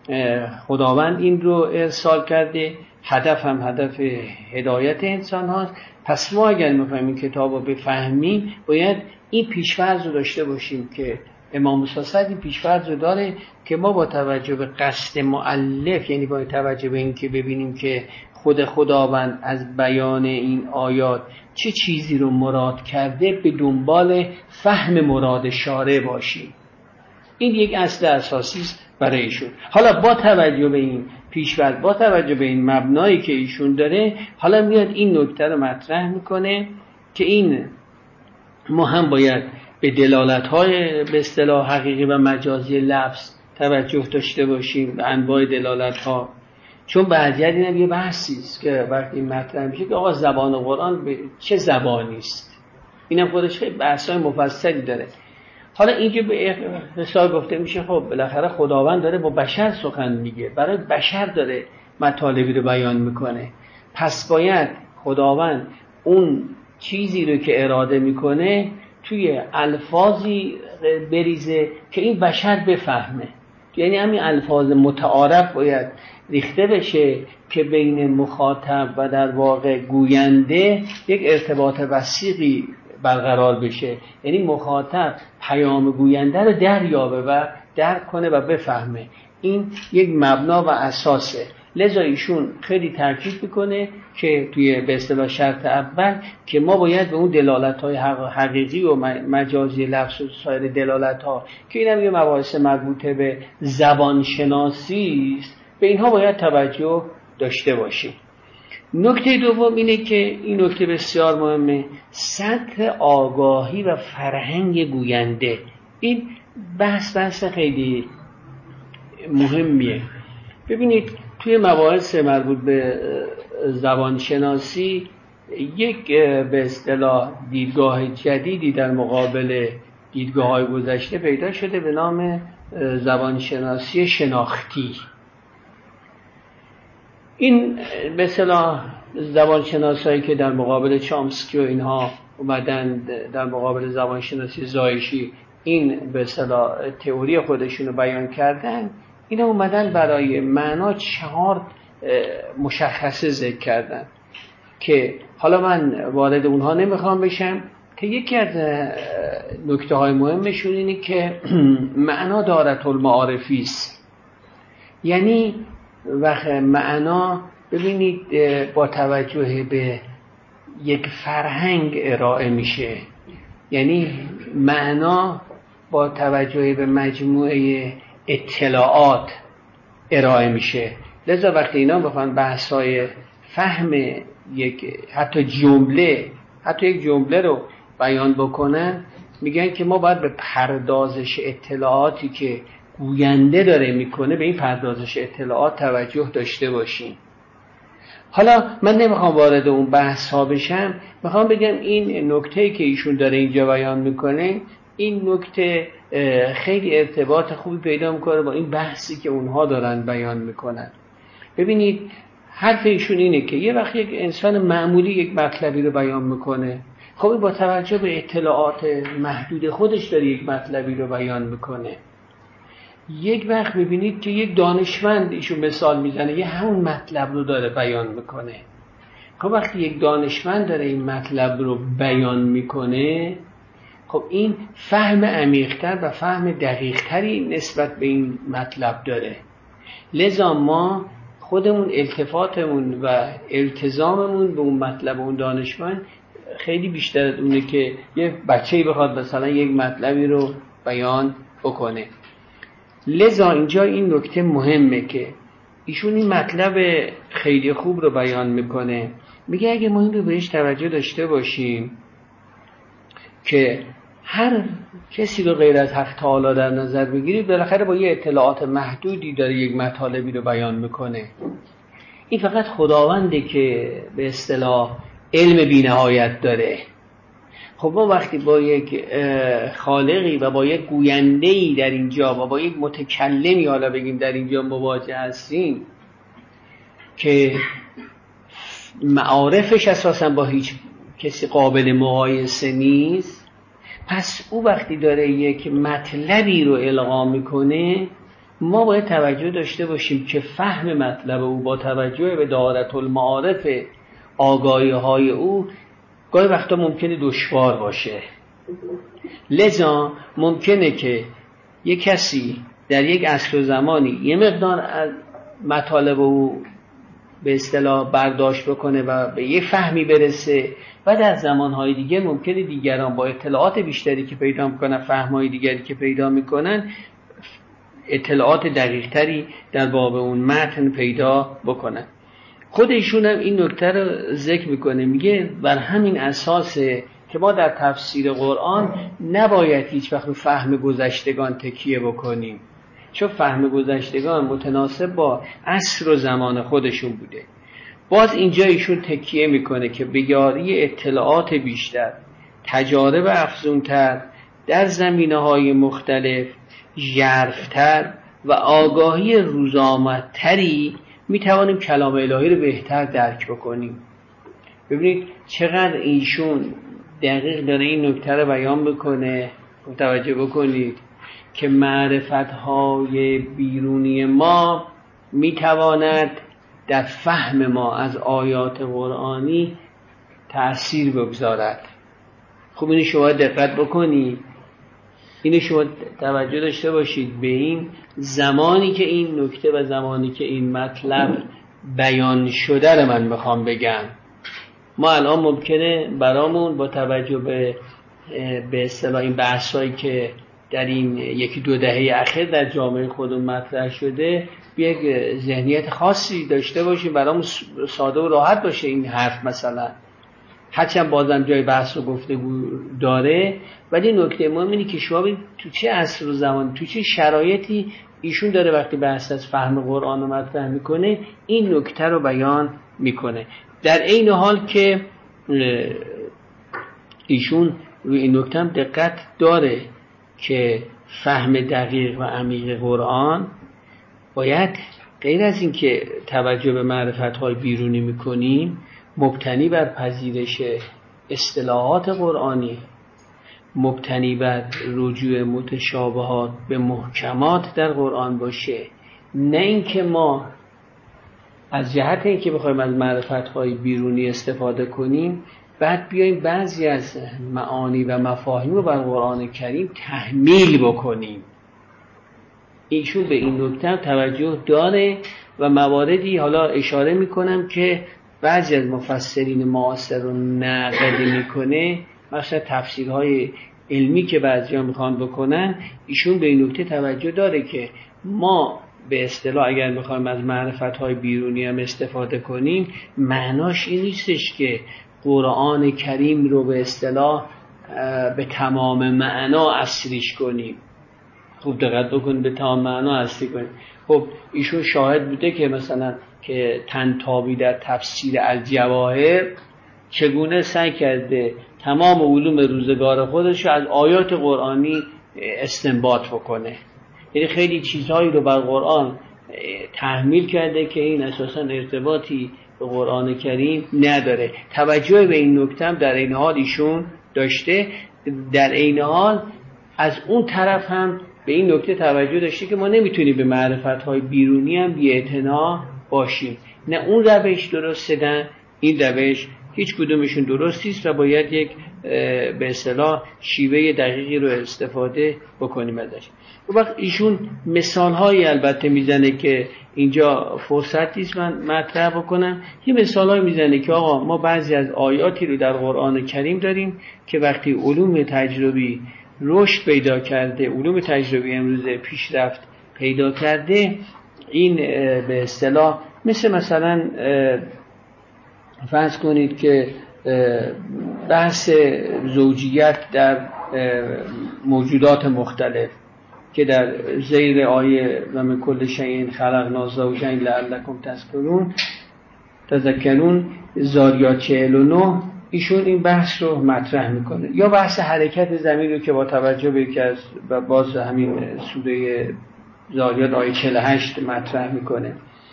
خداوند این رو ارسال کرده، هدف هم هدف هدایت انسان هاست. پس ما اگر میخوایم این کتاب رو بفهمیم باید این پیش‌فرض رو داشته باشیم که امام موسی این پیش‌فرض رو داره که ما با توجه به قصد مؤلف، یعنی با توجه به این که ببینیم که خود خداوند از بیان این آیات چه چیزی رو مراد کرده به دنبال فهم مراد شارع باشیم. این یک اصل اساسی است برای ایشون. حالا با توجه به این پیش‌فرض، با توجه به این مبنایی که ایشون داره، حالا میاد این نکته رو مطرح میکنه که این ما هم باید به دلالت‌های به اصطلاح حقیقی و مجازی لفظ توجه داشته باشیم، به انواع دلالت‌ها، چون بعضی‌ها اینم یه بحثی است که وقتی مطرح میشه که آقا زبان قرآن به چه زبانی است، اینم خودش خیلی بحث‌های مفصلی داره. حالا اینجا به حساب گفته میشه خب بالاخره خداوند داره با بشر سخن میگه، برای بشر داره مطالبی رو بیان میکنه، پس باید خداوند اون چیزی رو که اراده میکنه توی الفاظی بریزه که این بشر بفهمه. یعنی همین الفاظ متعارف باید ریخته بشه که بین مخاطب و در واقع گوینده یک ارتباط وثیقی برقرار بشه، یعنی مخاطب پیام گوینده رو دریابه و درک کنه و بفهمه. این یک مبنا و اساسه. لذا ایشون خیلی تاکید میکنه که توی به اصطلاح شرط اول که ما باید به اون دلالت‌های حقیقی و مجازی لفظ و سایر دلالت‌ها که اینم یه مباحث مربوطه به زبان شناسی است، به اینها باید توجه داشته باشیم. نکته دوم اینه که این نکته بسیار مهمه، سطح آگاهی و فرهنگ گوینده. این بحث بحث خیلی مهمیه. ببینید توی مباحث مربوط به زبان شناسی یک به اصطلاح دیدگاه جدیدی در مقابل دیدگاه‌های گذشته پیدا شده به نام زبان شناسی شناختی. این به اصطلاح زبان شناسایی که در مقابل چامسکی و اینها اومدن در مقابل زبان شناسی زایشی این به اصطلاح تئوری خودشونو بیان کردن، اینا اومدن برای معنا چهار مشخصه ذکر کردن که حالا من وارد اونها نمیخوام بشم که یکی از نکته های مهمشون اینه که معنا دارت المعارفی است. یعنی وقت معنا ببینید با توجه به یک فرهنگ ارائه میشه، یعنی معنا با توجه به مجموعه اطلاعات ارائه میشه. لذا وقتی اینا بخوان بحث‌های فهم یک حتی جمله حتی یک جمله رو بیان بکنن، میگن که ما باید به پردازش اطلاعاتی که گوینده داره میکنه به این پردازش اطلاعات توجه داشته باشیم. حالا من نمیخوام وارد اون بحث ها بشم، میخوام بگم این نکته‌ای که ایشون داره اینجا بیان میکنه، این نکته خیلی ارتباط خوبی پیدا میکنه با این بحثی که اونها دارن بیان میکنن. ببینید حرف ایشون اینه که یه وقت یک انسان معمولی یک مطلبی رو بیان میکنه، خب با توجه به اطلاعات محدود خودش داره یک مطلبی رو بیان میکنه. یک وقت میبینید که یک دانشمند ایشون مثال میزنه یه همون مطلب رو داره بیان میکنه. خب وقتی یک دانشمند داره این مطلب رو بیان میکنه، خب این فهم عمیق‌تر و فهم دقیق‌تری نسبت به این مطلب داره. لذا ما خودمون التفاتمون و التزاممون به اون مطلب اون دانشمند خیلی بیشتر از اونه که یه بچه‌ای بخواد مثلا یک مطلبی رو بیان بکنه. لذا اینجا این نکته مهمه که ایشون این مطلب خیلی خوب رو بیان میکنه. میگه اگه ما این رو بهش توجه داشته باشیم که هر کسی رو غیر از حق تعالی در نظر بگیرید، بالاخره با یه اطلاعات محدودی داره یک مطالبی رو بیان میکنه. این فقط خداونده که به اصطلاح علم بی‌نهایت داره. خب ما وقتی با یک خالقی و با یک گوینده‌ای در اینجا و با یک متکلمی حالا بگیم در اینجا مواجه هستیم که معارفش اساسا با هیچ کسی قابل مقایسه نیست، پس او وقتی داره یک مطلبی رو القا میکنه ما باید توجه داشته باشیم که فهم مطلب او با توجه به دایره المعارف آگاهی های او گاهی وقتا ممکنه دشوار باشه. لذا ممکنه که یک کسی در یک عصر و زمانی یه مقدار از مطالب او به اصطلاح برداشت بکنه و به یه فهمی برسه و در زمانهای دیگه ممکنه دیگران با اطلاعات بیشتری که پیدا میکنن، فهمهای دیگری که پیدا میکنن، اطلاعات دقیق تری در باب اون متن پیدا بکنن. خود ایشون هم این نکته رو ذکر میکنه، میگه بر همین اساسه که ما در تفسیر قرآن نباید هیچ وقت فهم گذشتگان تکیه بکنیم، چون فهم گذشتگان متناسب با عصر و زمان خودشون بوده. باز اینجا ایشون تکیه میکنه که به یاری اطلاعات بیشتر، تجارب افزونتر در زمینه‌های مختلف، ژرف‌تر و آگاهی روزآمدتری میتوانیم کلام الهی رو بهتر درک بکنیم. ببینید چقدر ایشون دقیق داره این نکته رو بیان بکنه. توجه بکنید که معرفت‌های بیرونی ما میتواند در فهم ما از آیات قرآنی تأثیر بگذارد. خب اینو شما دقت بکنید، اینو شما توجه داشته باشید به این زمانی که این نکته و زمانی که این مطلب بیان شده رو من میخوام بگم. ما الان ممکنه برامون با توجه به به اصطلاح این بحثایی که در این یکی دو دهه اخیر در جامعه خودمون مطرح شده یک ذهنیت خاصی داشته باشیم، برامون ساده و راحت باشه این حرف مثلا، هرچند بازم جای بحث و گفتگو داره، ولی نکته مهم اینه که شما ببینید تو چه عصر و زمان، تو چه شرایطی ایشون داره وقتی بحث از فهم قرآن رو مطرح میکنه این نکته رو بیان میکنه. در این حال که ایشون روی این نکته هم دقت داره که فهم دقیق و عمیق قرآن باید غیر از این که توجه به معرفت‌های بیرونی میکنیم مبتنی بر پذیرش اصطلاحات قرآنی، مبتنی بر رجوع متشابهات به محکمات در قرآن باشه، نه اینکه ما از جهت اینکه بخوایم از معرفت‌های بیرونی استفاده کنیم بعد بیایم بعضی از معانی و مفاهیم رو بر قرآن کریم تحمیل بکنیم. ایشون به این نکته توجه داره و مواردی حالا اشاره میکنم که بعضی از مفسرین معاصر رو نقد میکنه، مثلا تفسیرهای علمی که بعضیا میخوان بکنن، ایشون به این نکته توجه داره که ما به اصطلاح اگر میخوایم از معرفت‌های بیرونی هم استفاده کنیم معناش این نیستش که قرآن کریم رو به اصطلاح به تمام معنا اصلیش کنیم. خوب دقت بکنید، به تمام معنا اصلی کنیم. خب ایشون شاهد بوده که مثلا که طنطاوی در تفسیر الجواهر چگونه سعی کرده تمام علوم روزگار خودش رو از آیات قرآنی استنباط بکنه. یعنی خیلی چیزهایی رو بر قرآن تحمیل کرده که این اساساً ارتباطی به قرآن کریم نداره. توجه به این نکته هم در این حال ایشون داشته، در این حال از اون طرف هم به این نکته توجه داشته که ما نمیتونیم به معرفت‌های بیرونی هم بی‌اعتنا باشیم. نه اون روش درسته نه این روش هیچ کدومشون درست نیست و باید یک به اصطلاح شیوه دقیقی رو استفاده بکنیم ازش. وقت ایشون مثال‌هایی البته میزنه که اینجا فرصت نیست من مطرح بکنم. یه مثال‌هایی میزنه که آقا ما بعضی از آیاتی رو در قرآن کریم داریم که وقتی علوم تجربی رشد پیدا کرده، علوم تجربی امروزه پیشرفت پیدا کرده، این به اصطلاح مثل مثلا فرض کنید که بحث زوجیت در موجودات مختلف که در زیر آیه و من کل شیء خلقنا زوجین لعلکم تذکرون تذکرون زاریات چهل و نه ایشون این بحث رو مطرح میکنه. یا بحث حرکت زمین رو که با توجه به یکی از باز همین سوره زاریات آیه چهل و هشت مطرح میکنه.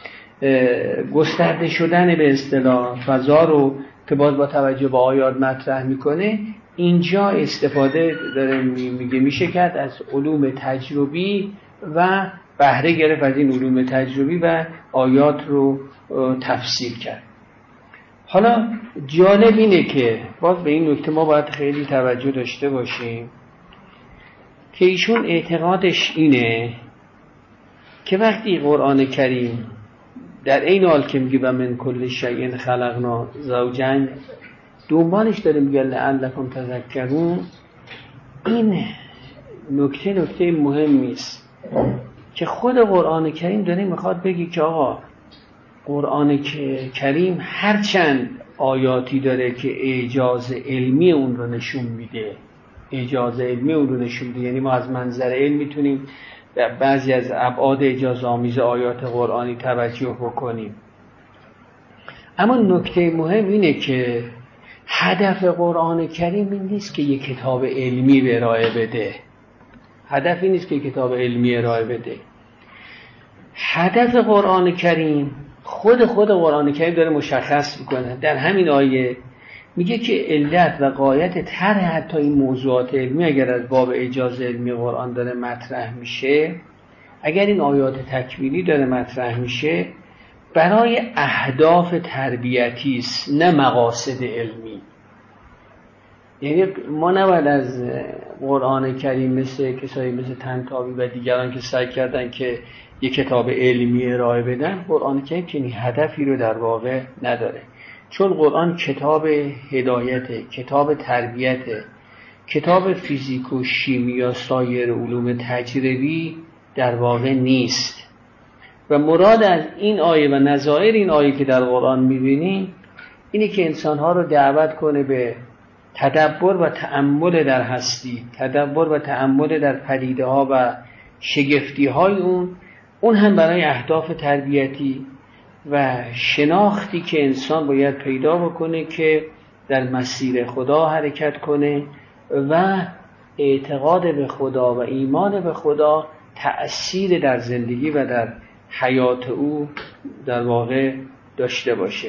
گسترده شدن به اصطلاح فضا رو که باز با توجه به آیات مطرح میکنه. اینجا استفاده داره میگه میشه کرد از علوم تجربی و بهره گرفت از این علوم تجربی و آیات رو تفسیر کرد. حالا جالب اینه که باز به این نکته ما باید خیلی توجه داشته باشیم که ایشون اعتقادش اینه که وقتی قرآن کریم در این حال که میگه و من کل شیء خلقنا زوجین دنبالش داره میگه لعلکم تذکرون، این نکته نکته مهمی است که خود قرآن کریم داره میخواد بگه که آقا قرآن کریم هرچند آیاتی داره که اعجاز علمی اون رو نشون میده، اعجاز علمی اون رو نشون میده، یعنی ما از منظر علم میتونیم در بعضی از ابعاد اعجاز آمیز آیات قرآنی توجه بکنیم، اما نکته مهم اینه که هدف قرآن کریم این نیست که یک کتاب علمی به ارائه بده. هدف این نیست که کتاب علمی ارائه بده. هدف قرآن کریم خود خود قرآن کریم داره مشخص میکنه. در همین آیه میگه که علت و غایت طرح حتی این موضوعات علمی اگر از باب اعجاز علمی قرآن داره مطرح میشه، اگر این آیات تکمیلی داره مطرح میشه، برای اهداف تربیتی است نه مقاصد علمی. یعنی ما نباید از قرآن کریم مثل کسایی مثل طنطاوی و دیگران که سعی کردن که یک کتاب علمی ارائه بدن، قرآن کریم چنین هدفی رو در واقع نداره. چون قرآن کتاب هدایت، کتاب تربیت، کتاب فیزیک و شیمی یا سایر علوم تجربی در واقع نیست. و مراد از این آیه و نظائر این آیه که در قرآن می‌بینیم اینه که انسان‌ها رو دعوت کنه به تدبر و تأمل در هستی، تدبر و تأمل در پدیده‌ها و شگفتی‌های اون، اون هم برای اهداف تربیتی و شناختی که انسان باید پیدا بکنه که در مسیر خدا حرکت کنه و اعتقاد به خدا و ایمان به خدا تأثیر در زندگی و در حیات او در واقع داشته باشه.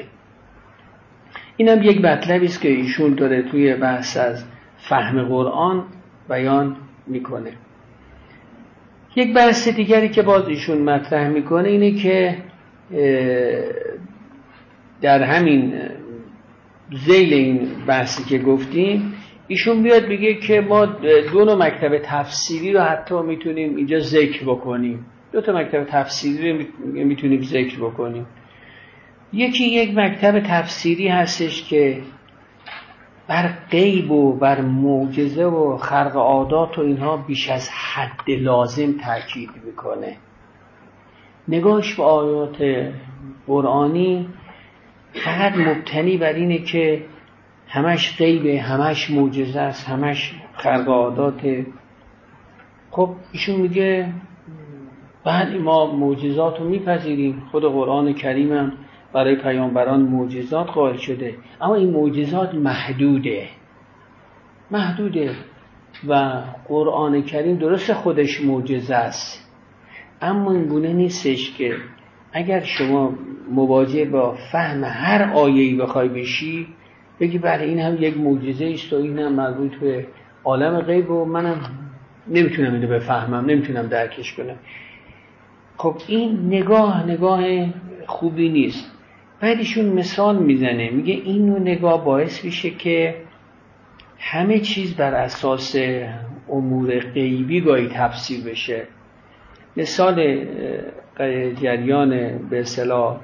این هم یک مطلبی است که ایشون داره توی بحث از فهم قرآن بیان میکنه. یک بحث دیگری که باز ایشون مطرح میکنه اینه که در همین ذیل این بحثی که گفتیم ایشون بیاد بگه که ما دو نوع مکتب تفسیری رو حتی میتونیم اینجا ذکر بکنیم. دو تا مکتب تفسیری رو میتونیم ذکر بکنیم. یکی یک مکتب تفسیری هستش که بر غیب و بر معجزه و خرق عادات و اینها بیش از حد لازم تاکید میکنه. نگاهش به آیات قرآنی فقط مبتنی بر اینه که همش غیبه، همش معجزه است، همش خرق عاداته. خب ایشون میگه بله ما معجزات رو میپذیریم، خود قرآن کریم هم برای پیامبران معجزات قائل شده، اما این معجزات محدوده محدوده و قرآن کریم درست خودش معجزه است، اما این گونه نیستش که اگر شما مواجه با فهم هر آیه‌ای بخوای بشی بگی بله این هم یک معجزه است و این هم مربوط به عالم غیب و منم نمیتونم اینو بفهمم، نمیتونم درکش کنم. خب این نگاه نگاه خوبی نیست. بعد ایشون مثال میزنه، میگه این نوع نگاه باعث میشه که همه چیز بر اساس امور غیبی گاهی تفسیر بشه. مثال جریان به اصطلاح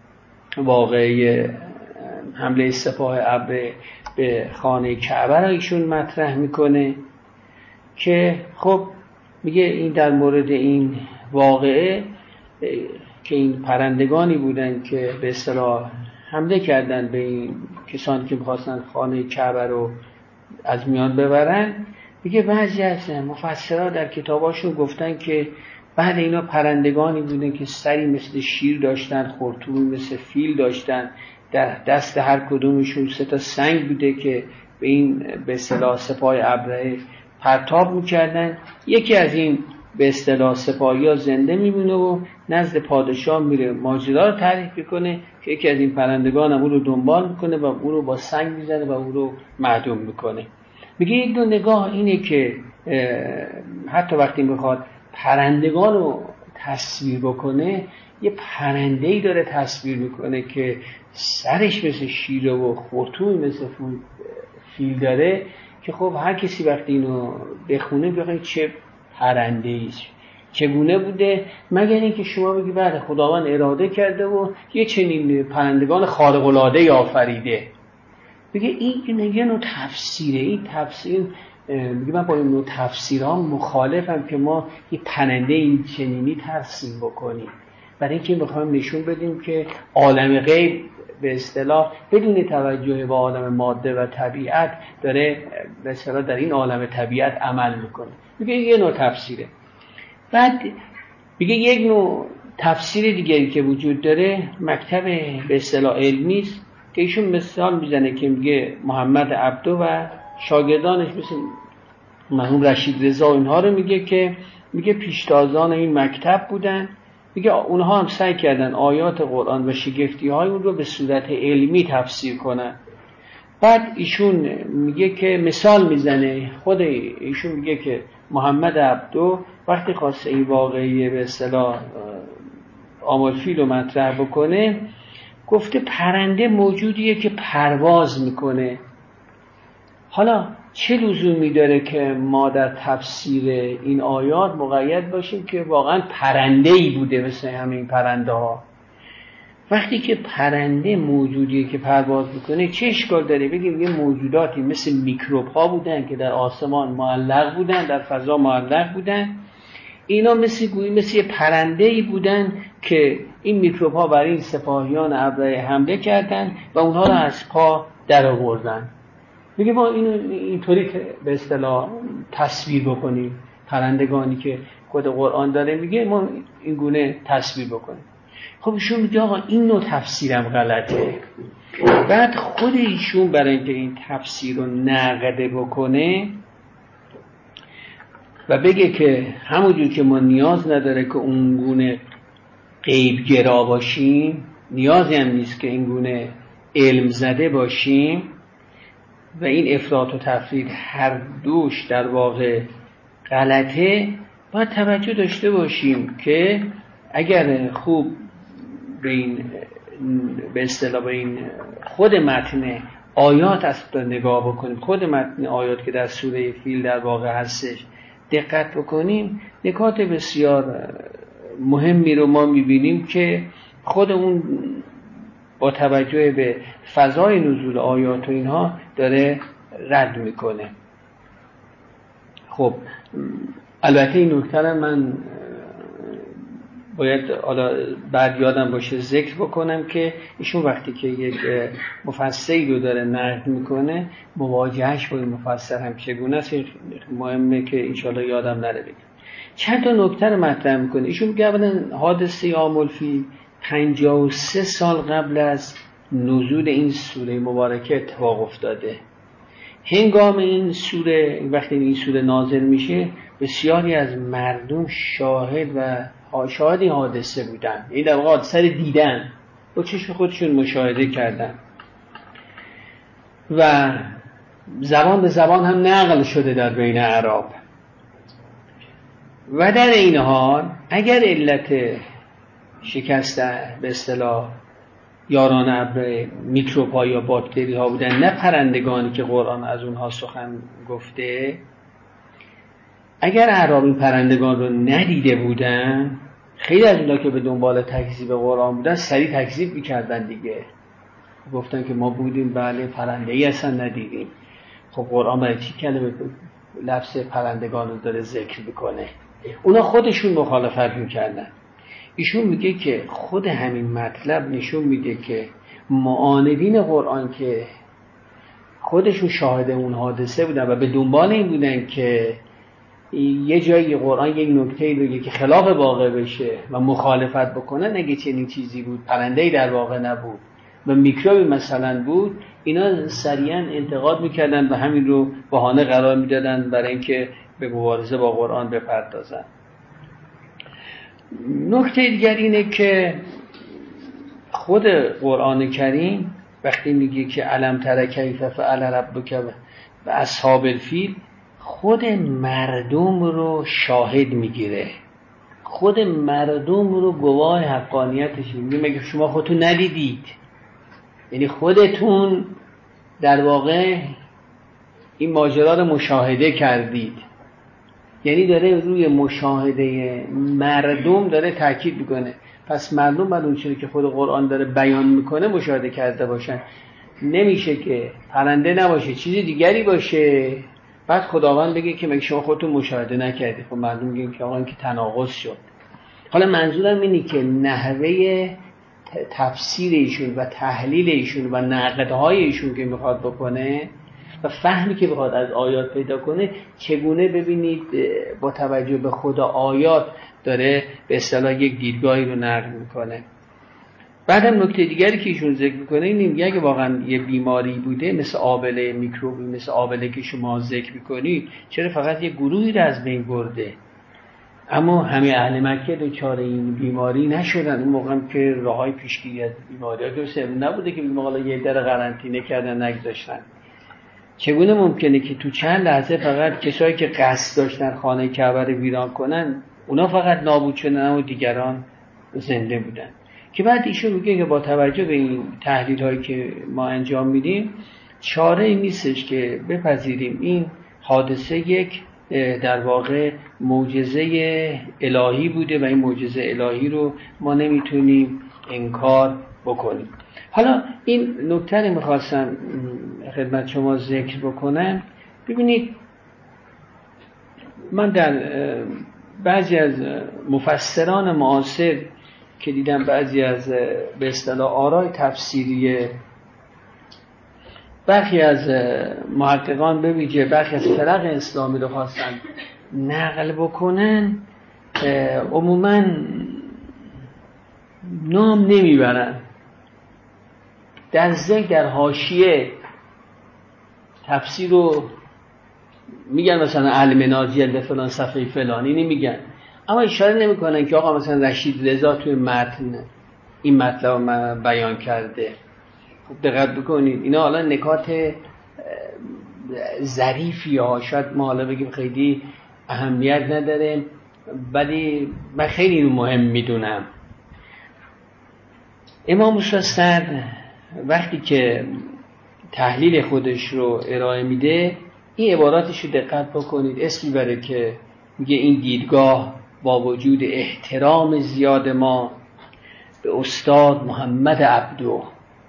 واقعی حمله سپاه ابر به خانه کعبه را ایشون مطرح میکنه که خب میگه این در مورد این واقعه که این پرندگانی بودن که به اصطلاح حمله کردن به این کسانی که می‌خواستن خانه کعبه رو از میان ببرن، میگه بعضی از مفسرها در کتاباشون گفتن که بعد اینا پرندگانی بودن که سری مثل شیر داشتن، خرطومی مثل فیل داشتن، در دست هر کدومشون سه تا سنگ بوده که به این به اصطلاح سپاه ابرهه پرتاب می‌کردن. یکی از این به اصطلاح سپاهی‌ها زنده میمونه و نزد پادشاه میره، ماجرا رو تعریف میکنه که یکی از این پرندگان هم اون رو دنبال میکنه و اون رو با سنگ میزنه و اون رو معدوم میکنه. میگه یک دو نگاه اینه که حتی وقتی میخواد پرندگان رو تصویر بکنه، یه پرنده‌ای داره تصویر میکنه که سرش مثل شیره و خرطومی مثل فیل داره که خب هر کسی وقتی اینو بخونه بگه چه پرنده‌ای چگونه بوده، مگر اینکه شما بگی بله خداوند اراده کرده و یه چنین پرندگان خارق العاده آفریده. بگه این یه نوع تفسیره. این تفسیر میگه من با این نوع تفسیرها مخالفم که ما یه پرنده این چنینی تفسیر بکنیم، برای اینکه میخوایم نشون بدیم که عالم غیب به اصطلاح بدون توجه به عالم ماده و طبیعت داره به اصطلاح در این عالم طبیعت عمل میکنه. میگه یه نوع تفسیره. بعد میگه یک نوع تفسیر دیگری که وجود داره مکتب به اصطلاح علمی است که ایشون مثال میزنه که میگه محمد عبدو و شاگردانش مثل مرحوم رشید رضا اینها رو میگه که میگه پیشتازان این مکتب بودن. میگه اونها هم سعی کردن آیات قرآن و شگفتی های اون رو به صورت علمی تفسیر کنن. بعد ایشون میگه که مثال میزنه، خود ایشون میگه که محمد عبدو وقتی خواسته این واقعی به اصطلاح آمل فیل رو مطرح بکنه، گفته پرنده موجودیه که پرواز میکنه. حالا چه لزومی داره که ما در تفسیر این آیات مقید باشیم که واقعا پرنده‌ای بوده مثل همین پرنده ها؟ وقتی که پرنده موجودیه که پرواز میکنه چه اشکال داره بگیم یه موجوداتی مثل میکروب ها بودن که در آسمان معلق بودن، در فضا معلق بودن، اینا مثل گویی مثل یه پرنده‌ای بودن که این میکروب ها برای این سپاهیان ابرهه حمله کردن و اونها رو از پا در آوردن. میگه ما اینو اینطوری به اصطلاح تصویر بکنیم، پرندگانی که خود قرآن داره میگه ما این گونه تصویر بکنیم. خب ایشون میگه آقا این نوع تفسیرم غلطه. بعد خود ایشون برای اینکه این تفسیر رو نقد بکنه و بگه که همونجور که ما نیاز نداره که اون گونه غیب گرا باشیم، نیازی هم نیست که این گونه علم زده باشیم و این افراط و تفرید هر دوش در واقع غلطه، باید توجه داشته باشیم که اگر خوب به این به اصطلاح به این خود متن آیات اصلا نگاه بکنیم، خود متن آیات که در سوره فیل در واقع هستش دقت بکنیم، نکات بسیار مهمی رو ما میبینیم که خود اون با توجه به فضای نزول آیات و اینها داره رد میکنه. خب البته این نکته من باید حالا بعد یادم باشه ذکر بکنم که ایشون وقتی که یک مفسری رو داره نقد میکنه مواجهش با این مفسر هم چگونه است مهمه که انشالله یادم نره بگم. چند تا نکته رو مطرح میکنه. ایشون میگه اولا حادثه آمل فیل پنجاه و سه سال قبل از نزول این سوره مبارکه اتفاق افتاده. هنگام این سوره وقتی این سوره نازل میشه بسیاری از مردم شاهد و شاهد حادثه بودن، این در واقع حادثه رو دیدن، با چشم خودشون مشاهده کردن و زبان به زبان هم نقل شده در بین اعراب. و در این حال اگر علت شکست به اصطلاح یاران ابر میکروب ها یا باکتری ها بودن، نه پرندگانی که قرآن از اونها سخن گفته. اگر اعرابی پرندگان رو ندیده بودن، خیلی از اونا که به دنبال تکذیب قرآن بودن سریع تکذیب میکردن دیگه، گفتن که ما بودیم بله پرنده‌ای اصلا ندیدیم. خب قرآن برای چی کلمه لفظ پرندگان رو داره ذکر میکنه؟ اونا خودشون مخالفت میکردن. ایشون میگه که خود همین مطلب نشون میده که معاندین قرآن که خودشون شاهد اون حادثه بودن و به دنبال این بودن که یه جایی قرآن یک نکته‌ای بگه که خلاف واقع بشه و مخالفت بکنن، اگه چنین چیزی بود، پرنده‌ای در واقع نبود و میکروبی مثلا بود، اینا سریعا انتقاد میکردن و همین رو بهانه قرار میدادن برای اینکه به مبارزه با قرآن بپردازن. نکته دیگر اینه که خود قرآن کریم وقتی میگه که الم تر کیف فعل ربک و اصحاب الفیل، خود مردم رو شاهد میگیره، خود مردم رو گواه حقانیتش میگه. مگه شما خودتون ندیدید؟ یعنی خودتون در واقع این ماجرا رو مشاهده کردید. یعنی داره روی مشاهده مردم داره تاکید میکنه. پس مردم بعد اون چیزی که خود قرآن داره بیان میکنه مشاهده کرده باشن. نمیشه که پرنده نباشه چیز دیگری باشه بعد خداوند بگه که مگه شما خودتون مشاهده نکردید. خب مردم میگن که آقا این که تناقض شد. حالا منظورم اینه که نحوه تفسیر ایشون و تحلیل ایشون و نقدهای ایشون که میخواد بکنه و فهمی که بخواد از آیات پیدا کنه، چگونه ببینید با توجه به خود آیات داره به اصطلاح یک دیدگاهی رو نقل میکنه. بعدم نکته دیگری که ایشون ذکر میکنه اینه میگه اگه واقعا یه بیماری بوده مثل آبله میکروبی، مثل آبله که شما ذکر میکنید، چرا فقط یه گروهی رو از بین برده؟ اما همه اهل مکه دچار این بیماری نشدن. اون موقع هم که راههای پیشگیری از بیماری‌ها که مثل نبوده که بگیم حالا یه در قرنطینه کردن نگذاشتن. چگونه ممکنه که تو چند لحظه فقط کسایی که قصد داشتن خانه کعبه رو ویران کنن اونا فقط نابود شدن و دیگران زنده بودن؟ که بعد ایشون میگه که با توجه به این تحلیل هایی که ما انجام میدیم چاره ای نیستش که بپذیریم این حادثه یک در واقع معجزه الهی بوده و این معجزه الهی رو ما نمیتونیم انکار بکنیم. حالا این نکته رو میخواستم خدمت شما ذکر بکنم. ببینید من در بعضی از مفسران معاصر که دیدم بعضی از به اصطلاح آرای تفسیری برخی از محققان به ویژه برخی از فرق اسلامی رو خواستن نقل بکنن، عموما نام نمیبرن. در ذکر در حاشیه تفسیر رو میگن مثلا اهل منار جلد فلان صفحه فلانی نمیگن، اما اشاره نمیکنن که آقا مثلا رشید رضا توی متن این مطلب رو بیان کرده. خوب دقت بکنید اینا حالا نکات ظریفی ها، شاید ما حالا بگیم خیلی اهمیت نداره ولی من خیلی اینو مهم میدونم. امام موسی صدر وقتی که تحلیل خودش رو ارائه میده این عباراتش رو دقت بکنید، اسمی بره که میگه این دیدگاه با وجود احترام زیاد ما به استاد محمد عبدو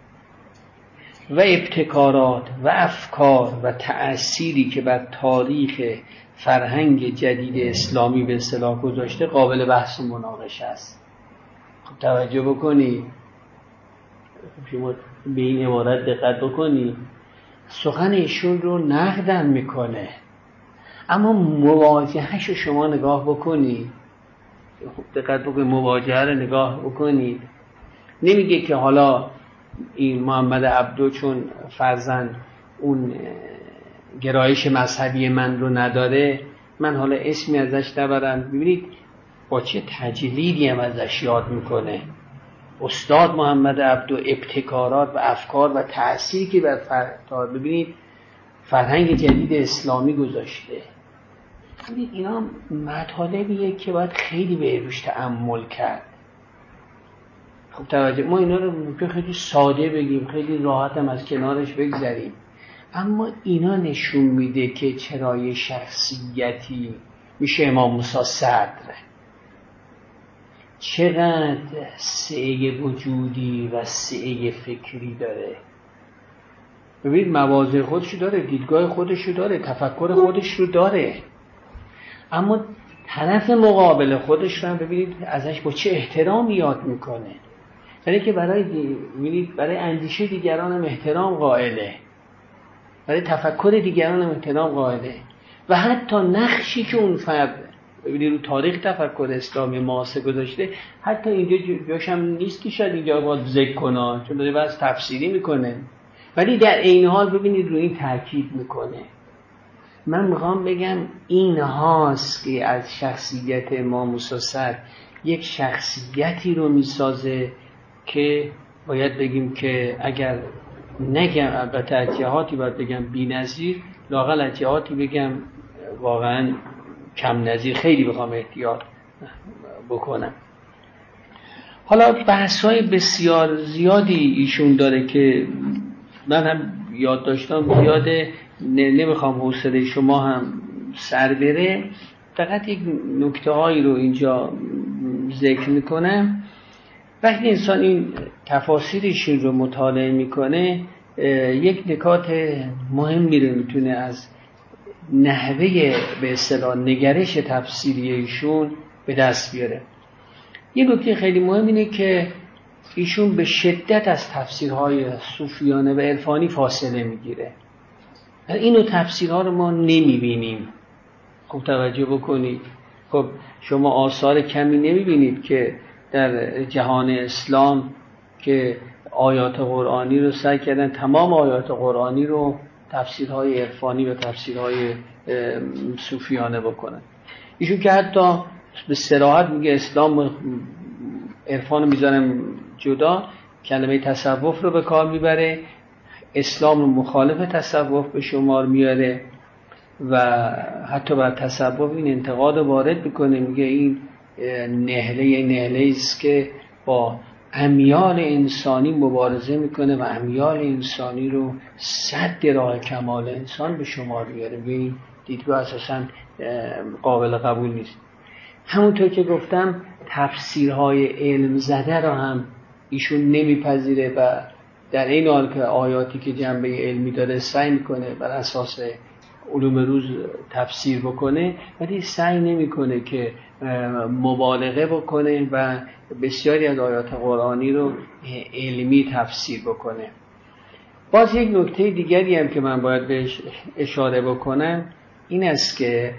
و ابتکارات و افکار و تأثیری که بر تاریخ فرهنگ جدید اسلامی به اصطلاح گذاشته قابل بحث و مناقشه است. خب توجه بکنید، شما به این عبارت دقت بکنید، سخن ایشون رو نقدم میکنه اما مواجههش رو شما نگاه بکنید. خب دقت بکنید، مواجهه رو نگاه بکنید. نمیگه که حالا این محمد عبدو چون فرزند اون گرایش مذهبی من رو نداره من حالا اسمی ازش نبرم. ببینید با چه تجلیلی هم ازش یاد میکنه. استاد محمد عبدو، ابتکارات و افکار و تأثیری که بر فرهنگ ببینید فرهنگ جدید اسلامی گذاشته. ببینید اینا مطالبیه که باید خیلی به روش تأمل کرد. خب توجه، ما اینا رو ممکن خیلی ساده بگیم، خیلی راحت هم از کنارش بگذریم، اما اینا نشون میده که چرا یه شخصیتی میشه امام موسی صدر، چقدر سعه وجودی و سعه فکری داره. ببینید مواضع خودشو داره، دیدگاه خودشو داره، تفکر خودش رو داره، اما طرف مقابل خودش رو هم ببینید ازش با چه احترامی یاد میکنه. برای که برای ببینید برای اندیشه دیگران هم احترام قائله، برای تفکر دیگران هم احترام قائله، و حتی نقشی که اون فرد ببینید رو تاریخ تفکر اسلامی معاصر گذاشته، حتی اینجا جاش هم نیست که شاید اینجا باید ذکر کنه، چون داره بحث تفسیری میکنه، ولی در عین حال ببینید رو این تاکید میکنه. من میخوام بگم این هاست که از شخصیت امام موسی صدر یک شخصیتی رو میسازه که باید بگیم که اگر نگم البته از جهاتی باید بگم بی‌نظیر، لااقل از جهاتی بگم واقعا کم نظیر، خیلی بخوام احتیاط بکنم. حالا بحث‌های بسیار زیادی ایشون داره که من هم یاد داشتم زیاده، نمیخوام حوصله شما هم سر بره، فقط یک نکته هایی رو اینجا ذکر میکنم. وقتی انسان این تفاسیرشون رو مطالعه میکنه یک نکات مهمی رو میتونه از نحوه به اصطلاح نگرش تفسیری ایشون به دست بیاره. یه نکته خیلی مهم اینه که ایشون به شدت از تفسیرهای صوفیانه و عرفانی فاصله میگیره. اینو تفسیرها رو ما نمیبینیم. خوب توجه بکنید. خب شما آثار کمی نمیبینید که در جهان اسلام که آیات قرآنی رو سعی کردن تمام آیات قرآنی رو تفسیرهای عرفانی و تفسیرهای صوفیانه بکنن. ایشون که حتی به صراحت میگه اسلام عرفان رو میذارم جدا، کلمه تصوف رو به کار میبره، اسلام رو مخالف تصوف به شمار میاره و حتی بر تصوف این انتقاد وارد میکنه، میگه این نهله نهله است که با امیال انسانی مبارزه میکنه و امیال انسانی رو سد راه کمال انسان به شمار میاره. میگه این دیدگاه اساساً قابل قبول نیست. همونطور که گفتم تفسیرهای علم زده رو هم ایشون نمیپذیره و در این حال که آیاتی که جنبه علمی داره سعی میکنه بر اساس علوم روز تفسیر بکنه، ولی سعی نمیکنه که مبالغه بکنه و بسیاری از آیات قرآنی رو علمی تفسیر بکنه. باز یک نکته دیگری هم که من باید بهش اشاره بکنم این است که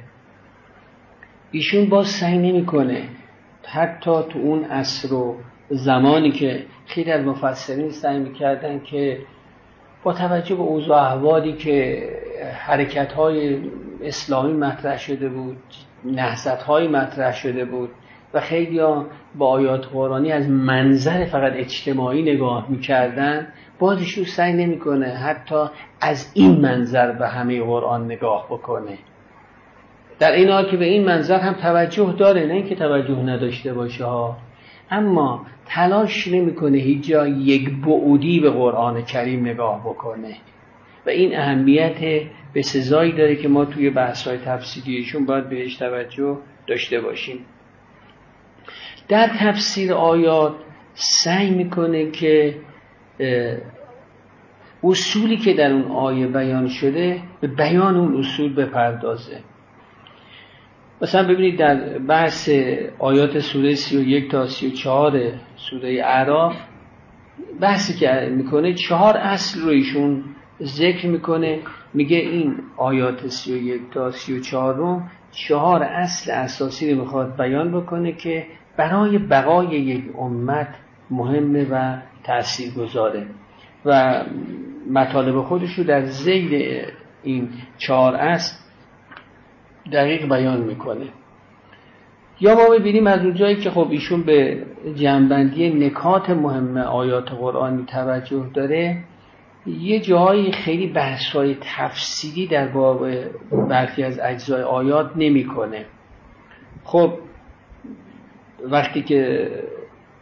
ایشون باز سعی نمیکنه حتی تو اون عصر و زمانی که خیلی از مفسرین سعی میکردن که با توجه به اوضاع احوالی که حرکت‌های اسلامی مطرح شده بود، نهضت‌های مطرح شده بود و خیلی‌ها با آیات قرآنی از منظر فقط اجتماعی نگاه می‌کردن، بازشون سعی نمی‌کنه حتی از این منظر به همه قرآن نگاه بکنه. در این حال که به این منظر هم توجه داره، نه اینکه توجه نداشته باشه ها، اما تلاش نمی‌کنه هیچ جا یک بعدی به قرآن کریم نگاه بکنه و این اهمیت به سزایی داره که ما توی بحث‌های تفسیریشون باید بهش توجه داشته باشیم. در تفسیر آیات سعی می‌کنه که اصولی که در اون آیه بیان شده به بیان اون اصول بپردازه. مثلا ببینید در بحث آیات سوره سی و یک تا سی و چهار سوره اعراف بحثی که میکنه چهار اصل رو ایشون ذکر میکنه، میگه این آیات سی و یک تا سی و چهار رو چهار اصل اساسی رو میخواد بیان بکنه که برای بقای یک امت مهمه و تاثیرگذاره و مطالب خودش رو در ذیل این چهار اصل دقیق بیان میکنه. یا ما ببینیم از اونجایی که خب ایشون به جنبندی نکات مهم آیات قرآنی توجه داره، یه جایی خیلی بحث‌های تفسیری در باب برخی از اجزای آیات نمیکنه. خب وقتی که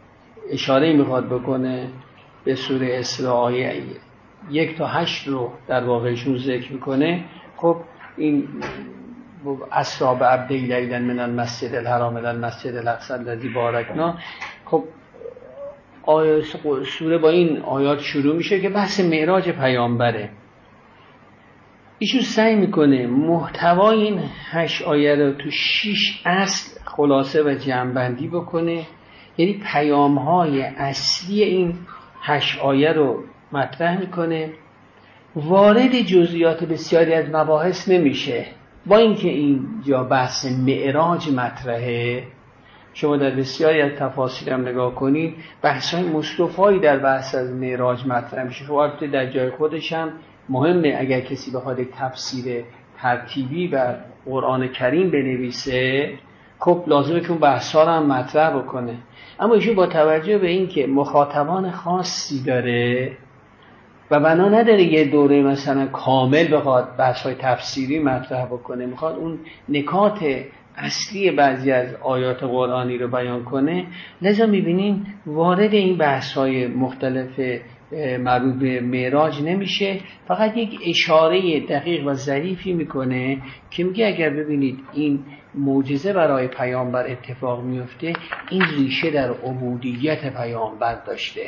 اشاره میخواد بکنه به سوره اسراء یک تا هشت رو در واقعشون ذکر میکنه. خب این اصحاب عبد لیلا من المسجد الحرام الى المسجد الاقصی الذی بارکنا، خب آیه سوره با این آیات شروع میشه که بحث معراج پیامبره. ایشون سعی میکنه محتوای این هشت آیه رو تو شش اصل خلاصه و جمع‌بندی بکنه، یعنی پیام‌های اصلی این هشت آیه رو مطرح میکنه. وارد جزئیات بسیاری از مباحث نمیشه، با اینکه اینجا بحث معراج مطرحه. شما در بسیاری از تفاسیر هم نگاه کنید بحث‌های مصطفی در بحث از معراج مطرح میشه. خب البته در جای خودش هم مهمه اگر کسی بخواد تفسیر ترتیبی بر قرآن کریم بنویسه، خب لازمه که اون بحث‌ها رو هم مطرح بکنه. اما ایشون با توجه به اینکه مخاطبان خاصی داره و بنا نداره یه دوره مثلا کامل بخواد بحث‌های تفسیری مطرح بکنه، میخواد اون نکات اصلی بعضی از آیات قرآنی رو بیان کنه، لذا میبینیم وارد این بحث‌های مختلف مربوط به معراج نمیشه، فقط یک اشاره دقیق و ظریفی میکنه که میگه اگر ببینید این معجزه برای پیامبر اتفاق میفته، این ریشه در عبودیت پیامبر داشته.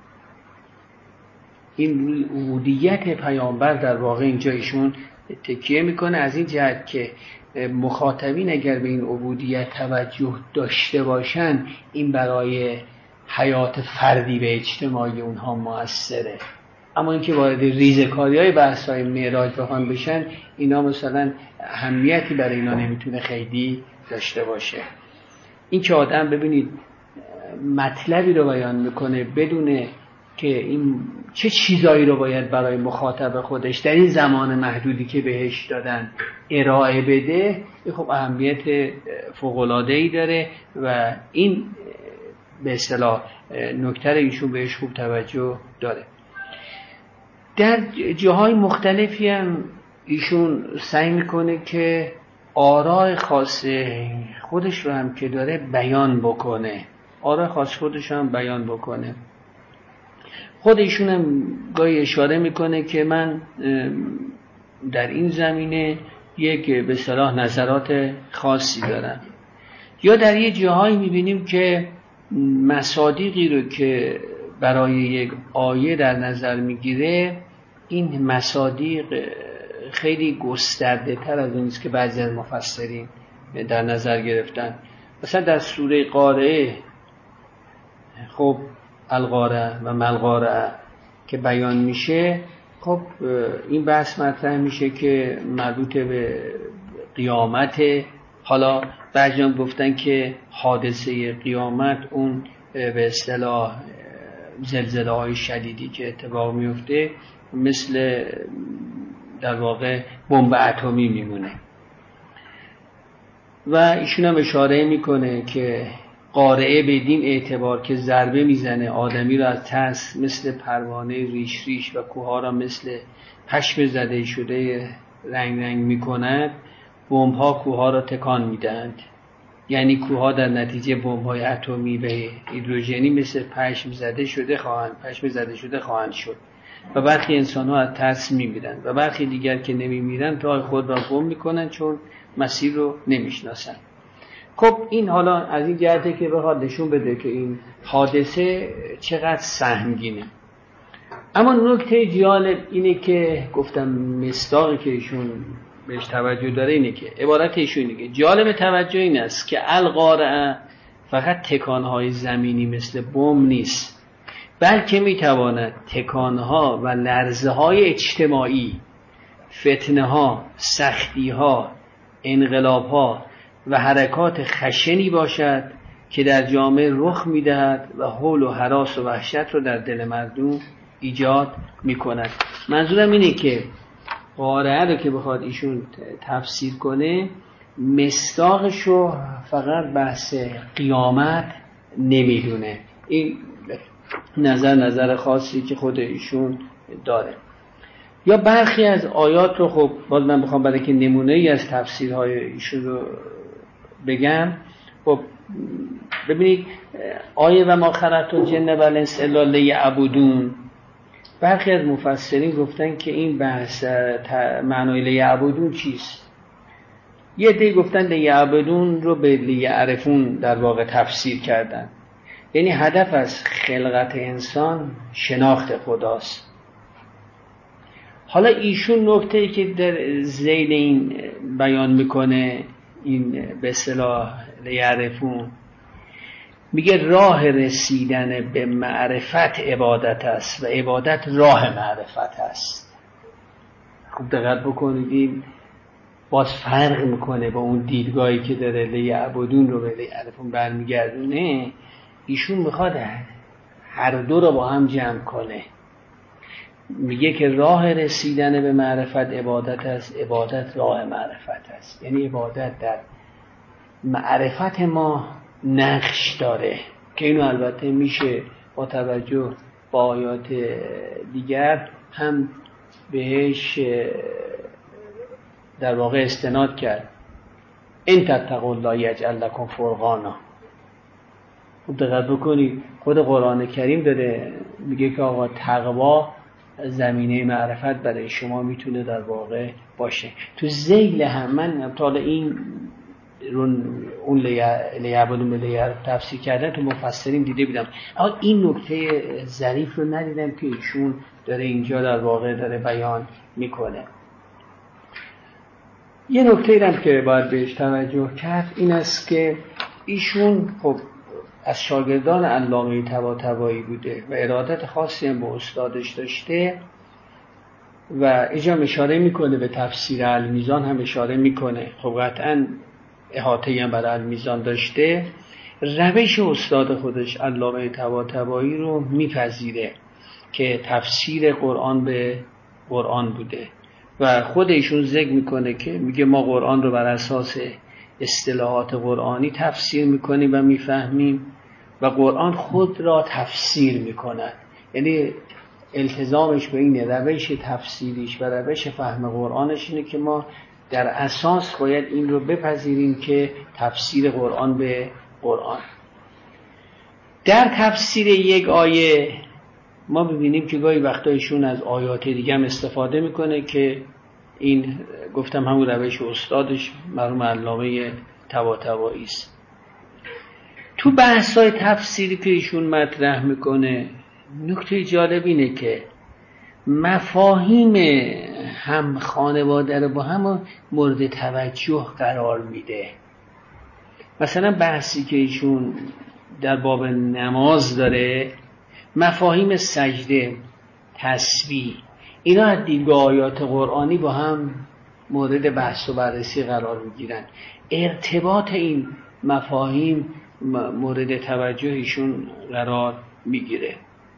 این عبودیت پیامبر در واقع اینجا ایشون تکیه میکنه، از این جهت که مخاطبین اگر به این عبودیت توجه داشته باشن، این برای حیات فردی و اجتماعی اونها مؤثره. اما اینکه وارد ریزکاری‌های بحث‌های معراج بخوان بشن، اینا مثلا اهمیتی برای اینا نمیتونه خیلی داشته باشه. این که آدم ببینید مطلبی رو بیان میکنه بدون که این چه چیزایی رو باید برای مخاطب خودش در این زمان محدودی که بهش دادن ارائه بده، خب اهمیت فوق‌العاده‌ای داره و این به اصطلاح نکته ایشون بهش خوب توجه داره. در جاهای مختلفی هم ایشون سعی میکنه که آراء خاص خودش رو هم که داره بیان بکنه، آراء خاص خودش رو هم بیان بکنه. خود ایشون هم گاهی اشاره میکنه که من در این زمینه یک به اصطلاح نظرات خاصی دارم. یا در یه جاهایی میبینیم که مصادیقی رو که برای یک آیه در نظر میگیره، این مصادیق خیلی گسترده تر از اون است که بعضی از مفسرین در نظر گرفتن. مثلا در سوره قارعه، خب القارعه و ملقارعه که بیان میشه، خب این بحث مطرح میشه که مربوط به قیامت. حالا بعضیان گفتن که حادثه قیامت اون به اصطلاح زلزله های شدیدی که اتفاق میفته مثل در واقع بمب اتمی میمونه. و ایشون هم اشاره میکنه که قارعه بدین اعتبار که ضربه میزنه آدمی رو از ترس مثل پروانه ریش ریش و کوها را مثل پشم زده شده رنگ رنگ میکند، بمب ها کوها را تکان میدهند. یعنی کوها در نتیجه بمب های اتمی و هیدروژنی مثل پشم زده شده خواهند پشم زده شده خواهند شد و برخی انسان ها از ترس میمیرند و برخی دیگر که نمیمیرند راه خود را گم میکنند چون مسیر رو نمیشناسند. خب این حالا از این جهته که بخواد نشون بده که این حادثه چقدر سهمگینه. اما نکته جالب اینه که گفتم مصداقی که ایشون بهش توجه داره اینه که عبارت ایشون اینه که جالب توجه این است که القارعه فقط تکانهای زمینی مثل بمب نیست، بلکه میتواند تکانها و لرزه‌های اجتماعی، فتنه‌ها، سختی‌ها، انقلاب‌ها و حرکات خشنی باشد که در جامعه رخ میدهد و هول و هراس و وحشت رو در دل مردم ایجاد میکند. منظورم اینه که قارعه رو که بخواد ایشون تفسیر کنه، مصداقشو فقط بحث قیامت نمیدونه. این نظر نظر خاصی که خود ایشون داره. یا برخی از آیات رو خب باز من بخوام برای که نمونه ای از تفسیرهای ایشون رو بگم، خب ببینید آیه و ما خلقت الجن و الانس الا لیعبدون، برخی از مفسرین گفتن که این بحث معنای لیعبدون چیست. یه عده گفتن لیعبدون رو به لیعرفون در واقع تفسیر کردن، یعنی هدف از خلقت انسان شناخت خداست. حالا ایشون نکته‌ای که در ذیل این بیان میکنه، این به اصطلاح لیعرفون، میگه راه رسیدن به معرفت عبادت است و عبادت راه معرفت است. خوب دقت بکنید، این باز فرق میکنه با اون دیدگاهی که داره لیعبدون رو به لیعرفون برمیگردونه. ایشون میخواد هر دو رو با هم جمع کنه. میگه که راه رسیدن به معرفت عبادت است، عبادت راه معرفت است. یعنی عبادت در معرفت ما نقش داره که اینو البته میشه با توجه با آیات دیگر هم بهش در واقع استناد کرد. ان تتقوا الله یجعل لکم فرقانا. خوب دقت بکنید، خود قرآن کریم داره میگه که آقا تقوا زمینه معرفت برای شما میتونه در واقع باشه. تو ذیل هم من تا این اون لیعبدون لیعرف تفسیر کردن تو مفسرین دیده بودم، اما این نکته ظریف رو ندیدم که ایشون داره اینجا در واقع داره بیان میکنه. یه نکته هم که باید بهش توجه کرد این است که ایشون خب از شاگردان علامه طباطبایی بوده و ارادت خاصی هم به استادش داشته و اینجا اشاره میکنه به تفسیر المیزان، هم اشاره میکنه. خب قطعاً احاطه‌ای هم برای المیزان داشته. روش استاد خودش علامه طباطبایی رو میپذیره که تفسیر قرآن به قرآن بوده و خود ایشون ذکر میکنه که میگه ما قرآن رو بر اساس اصطلاحات قرآنی تفسیر میکنیم و میفهمیم و قرآن خود را تفسیر میکنه. یعنی التزامش به اینه، روش تفسیریش و روش فهم قرآنش اینه که ما در اساس باید این رو بپذیریم که تفسیر قرآن به قرآن. در تفسیر یک آیه ما ببینیم که گاهی وقتایشون از آیات دیگه هم استفاده میکنه که این گفتم همون روش استادش مرحوم علامه طباطبایی است. تو بحث‌های تفسیری که ایشون مطرح میکنه نکته جالب اینه که مفاهیم هم خانواده رو با هم مورد توجه قرار میده. مثلا بحثی که ایشون در باب نماز داره، مفاهیم سجده، تسبیح، اینا از دیدگاه آیات قرآنی با هم مورد بحث و بررسی قرار میگیرن. ارتباط این مفاهیم مورد توجه ایشون قرار میگیره.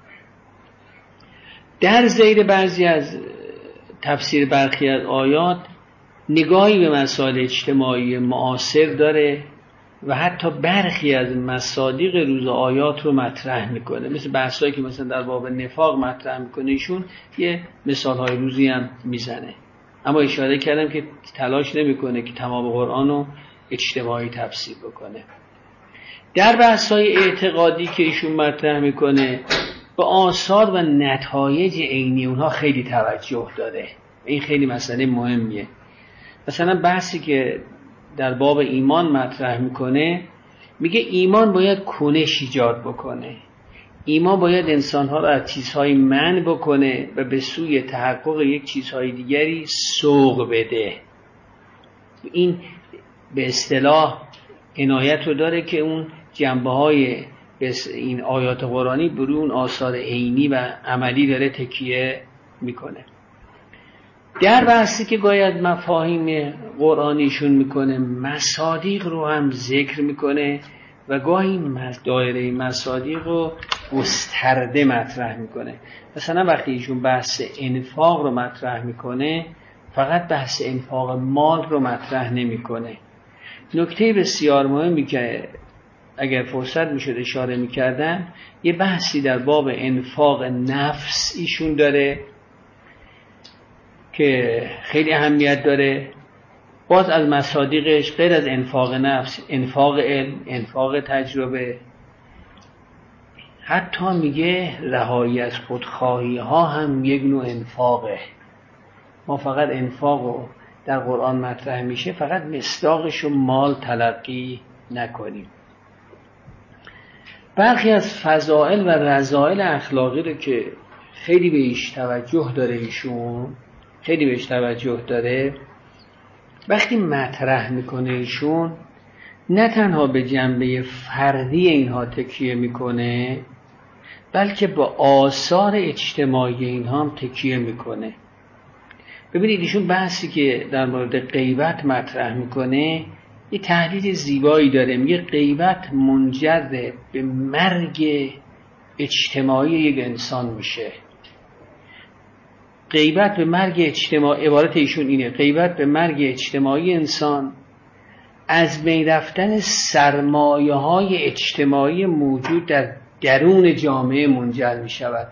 در ذیل بعضی از تفسیر برخی از آیات نگاهی به مسائل اجتماعی معاصر داره و حتی برخی از مصادیق روز آیات رو مطرح میکنه، مثل بحثایی که مثلا در باب نفاق مطرح میکنه ایشون یه مثالهای روزی هم میزنه. اما اشاره کردم که تلاش نمیکنه که تمام قرآن رو اجتماعی تفسیر بکنه. در بحث‌های اعتقادی که ایشون مطرح میکنه به آثار و نتایج عینی اونها خیلی توجه داره. این خیلی مسئله مهمیه. مثلا بحثی که در باب ایمان مطرح میکنه، میگه ایمان باید کنش ایجاد بکنه، ایمان باید انسانها را از چیزهای منع بکنه و به سوی تحقق یک چیزهای دیگری سوق بده. این به اصطلاح عنایت رو داره که اون جنبه های این آیات قرآنی بر اون آثار عینی و عملی داره تکیه میکنه. در بحثی که باید مفاهیم قرآنیشون میکنه، مصادیق رو هم ذکر میکنه و گاهی دایره مصادیق رو گسترده مطرح میکنه. مثلا وقتی ایشون بحث انفاق رو مطرح میکنه فقط بحث انفاق مال رو مطرح نمیکنه. نکته بسیار مهمی که اگر فرصت میشد اشاره میکردن، یه بحثی در باب انفاق نفس ایشون داره که خیلی اهمیت داره باز از مصادیقش غیر از انفاق نفس، انفاق علم، انفاق تجربه، حتی میگه رهایی از خودخواهی ها هم یک نوع انفاقه. ما فقط انفاقو در قرآن مطرح میشه فقط مصداقشو مال تلقی نکنیم. برخی از فضائل و رذائل اخلاقی رو که خیلی بهش توجه داره ایشون، خیلی بهش توجه داره، وقتی مطرح میکنه ایشون نه تنها به جنبه فردی اینها تکیه میکنه، بلکه با آثار اجتماعی اینها هم تکیه میکنه. ببینید ایشون بحثی که در مورد غیبت مطرح میکنه یه تحلیل زیبایی داره. میگه غیبت منجر به مرگ اجتماعی یک انسان میشه. غیبت به مرگ اجتماعی، عبارت ایشون اینه، غیبت به مرگ اجتماعی انسان، از بین رفتن سرمایه های اجتماعی موجود در درون جامعه منجر می شود.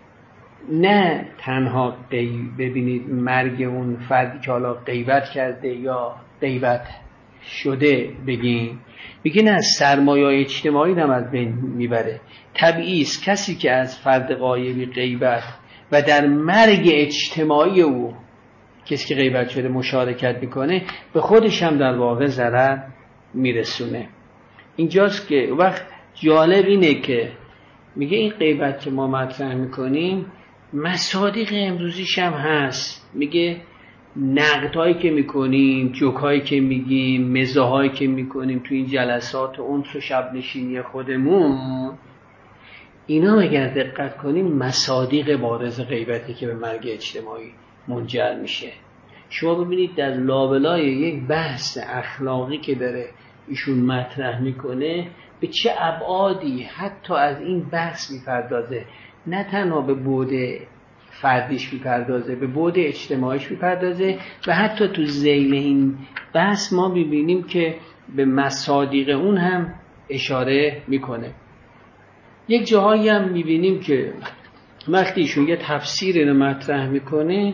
نه تنها ببینید مرگ اون فردی که حالا غیبت کرده یا غیبت شده بگیم، میگه نه، سرمایه اجتماعی هم از بین میبره. طبیعی است کسی که از فرد غایبی غیبت و در مرگ اجتماعی او، کسی که غیبت شده، مشارکت میکنه، به خودش هم در واقع ضرر میرسونه. اینجاست که وقت جالب اینه که میگه این غیبت که ما مطرح میکنیم مصادیق امروزیش هم هست. میگه نقدهایی که میکنیم، جوکایی که میگیم، مزاحایی که میکنیم تو این جلسات اونس و شب نشینی خودمون، اینا اگر دقت کنیم مصادیق بارز غیبتی که به مرگ اجتماعی منجر میشه. شما ببینید در لابلای یک بحث اخلاقی که داره ایشون مطرح میکنه به چه ابعادی حتی از این بحث میپردازه. نه تنها به بعد فردیش میپردازه، به بعد اجتماعیش میپردازه و حتی تو ذیل این بحث ما میبینیم که به مصادیق اون هم اشاره میکنه. یک جاهایی هم میبینیم که وقتی ایشون یه تفسیر اینو مطرح میکنه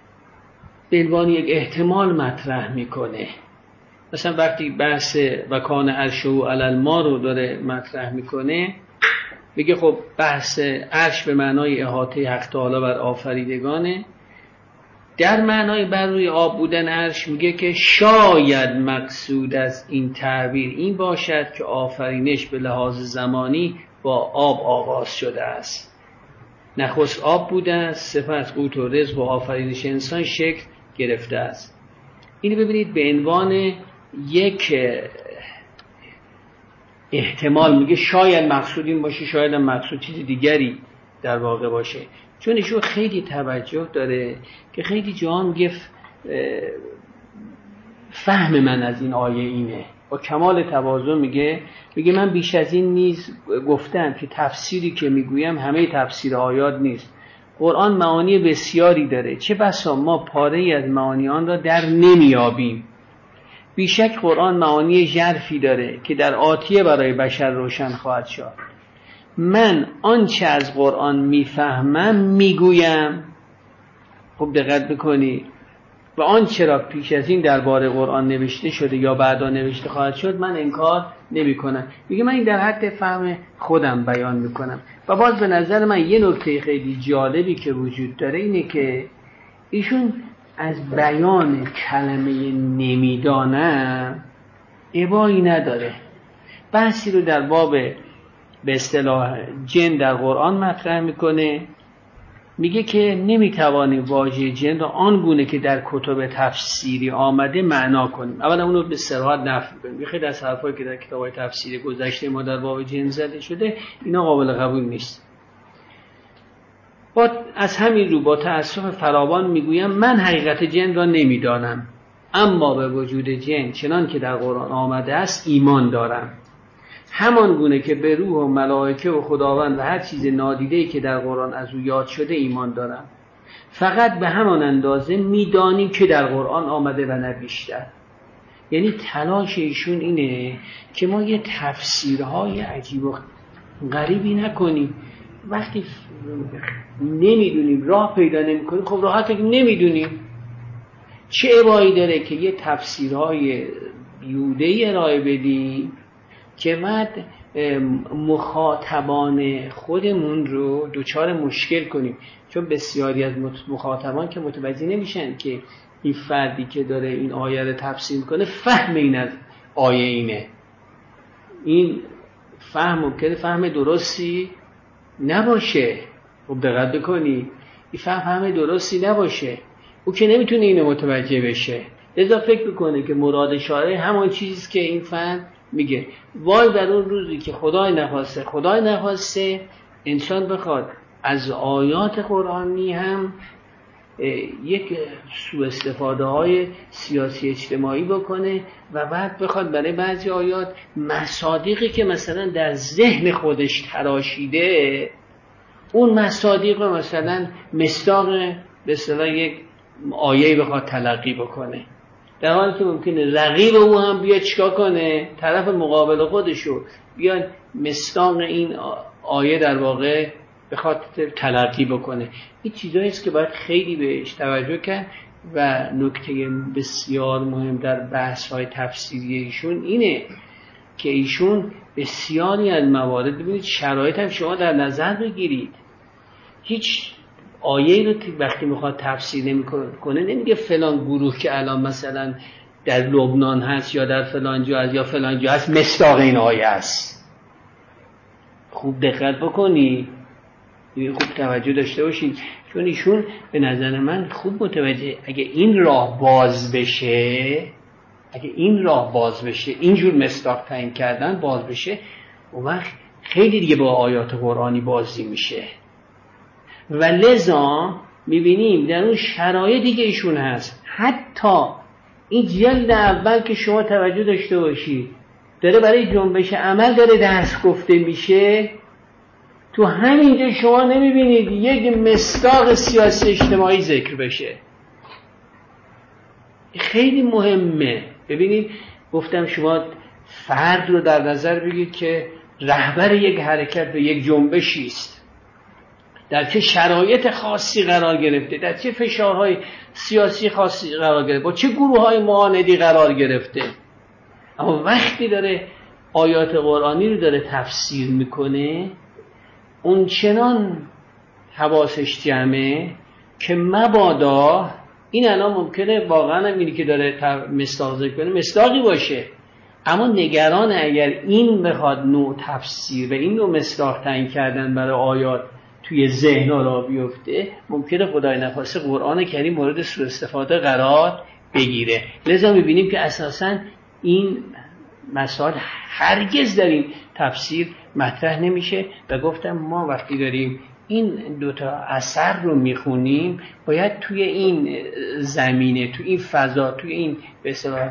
به عنوان یک احتمال مطرح میکنه. مثلا وقتی بحث و کان عرشه علی الماء رو داره مطرح میکنه، بگه خب بحث عرش به معنای احاطه حق تعالی بر آفریدگانه. در معنای بر روی آب بودن عرش میگه که شاید مقصود از این تعبیر این باشد که آفرینش به لحاظ زمانی با آب آغاز شده است. نخست آب بوده است، سپس قوت و رزق و آفرینش انسان شکل گرفته است. اینو ببینید به عنوان یک احتمال میگه شاید مقصود این باشه، شاید هم مقصود چیز دیگری در واقع باشه. چون ایشون خیلی توجه داره که خیلی جا میگه فهم من از این آیه اینه، با کمال تواضع میگه میگه من بیش از این نیز گفتم که تفسیری که میگویم همه تفسیر آیات نیست. قرآن معانی بسیاری داره، چه بسا ما پاره‌ای از معانی آن را در نمیابیم. بیشک قرآن معانی ژرفی داره که در آتیه برای بشر روشن خواهد شد. من آنچه از قرآن میفهمم میگویم. خب دقت بکنی، و آنچه را پیش از این درباره قرآن نوشته شده یا بعدا نوشته خواهد شد من انکار نمی کنم. میگه من این در حد فهم خودم بیان میکنم. و باز به نظر من یه نکته خیلی جالبی که وجود داره اینه که ایشون از بیان کلمه نمیدانم ابایی نداره. بحثی رو در باب به اصطلاح جن در قرآن مطرح میکنه، میگه که نمیتوانیم واژه جن را آنگونه که در کتب تفسیری آمده معنا کنیم. اولا اونو به صراحت نفی کنیم. خیلی از حرفایی که در کتاب‌های تفسیری گذشته ما در باب جن زده شده اینا قابل قبول نیست. با از همین رو با تأسف فراوان میگویم من حقیقت جن را نمیدانم، اما به وجود جن چنان که در قرآن آمده است ایمان دارم، همان گونه که به روح و ملائکه و خداوند و هر چیز نادیده‌ای که در قرآن از او یاد شده ایمان دارم. فقط به همان اندازه میدانیم که در قرآن آمده و نه بیشتر. یعنی تلاش ایشون اینه که ما یه تفسیرهای عجیب و غریبی نکنیم. وقتی نمیدونیم، راه پیدا نمی‌کنیم، خب راحت که نمیدونیم. چه ابایی داره که یه تفسیرهای بیهوده‌ای ارائه بدیم که بعد مخاطبان خودمون رو دوچار مشکل کنیم، چون بسیاری از مخاطبان که متوجه نمیشن که این فردی که داره این آیه رو تفسیر کنه فهم این از آیه اینه. این فهم ممکنه فهم درستی نباشه. خب دقت بکنی، این فهم فهم درستی نباشه، او که نمیتونه اینو متوجه بشه، لذا فکر میکنه که مراد شارع همون چیزی که این فرد میگه. وای در اون روزی که خدای نخواسته خدای نخواسته انسان بخواد از آیات قرآنی هم یک سوء استفاده های سیاسی اجتماعی بکنه و بعد بخواد برای بعضی آیات مصادیقی که مثلا در ذهن خودش تراشیده، اون مصادیق رو مثلا مصداق به اصطلاح یک آیه بخواد تلقی بکنه، در حالی که ممکنه رقیب او هم بیاد چیکار کنه، طرف مقابل خودشو بیاد مصداق این آیه در واقع بخواد تلقی بکنه. این چیزایی است که باید خیلی بهش توجه کرد و نکته بسیار مهم در بحث‌های تفسیری ایشون اینه که ایشون بسیاری از موارد، ببینید شرایط هم شما در نظر بگیرید، هیچ آیه رو وقتی میخواد تفسیر نمیکنه نمیگه فلان گروه که الان مثلا در لبنان هست یا در فلان جا هست یا فلان جا هست مصداق این آیه است. خوب دقت بکنی، خوب توجه داشته باشید، چون ایشون به نظر من خوب متوجه اگه این راه باز بشه، اگه این راه باز بشه، اینجور مصداق تعیین کردن باز بشه، اون وقت خیلی دیگه با آیات قرآنی بازی میشه و لذا میبینیم در اون شرایط دیگه ایشون هست. حتی این جلد اول که شما توجه داشته باشید داره برای جنبش عمل داره درس گفته میشه، تو همینجا شما نمیبینید یک مصداق سیاسی اجتماعی ذکر بشه. خیلی مهمه. ببینید گفتم شما فرد رو در نظر بگید که رهبر یک حرکت و یک جنبشی است، در چه شرایط خاصی قرار گرفته، در چه فشارهای سیاسی خاصی قرار گرفته، با چه گروه‌های معاندی قرار گرفته. اما وقتی داره آیات قرآنی رو داره تفسیر میکنه اون چنان حواسش جمعه که مبادا این الان ممکنه واقعا اینی که داره مصداق ذکر کنه مصداقی باشه، اما نگران اگر این بخواد نوع تفسیر و این نوع مصداق تعیین کردن برای آیات توی ذهن را بیفته، ممکنه خدای نخواسته قرآن کریم مورد سوء استفاده قرار بگیره. لذا میبینیم که اساساً این مسائل هرگز در این تفسیر مطرح نمیشه و گفتم ما وقتی داریم این دوتا اثر رو میخونیم باید توی این زمینه، توی این فضا، توی این به اصطلاح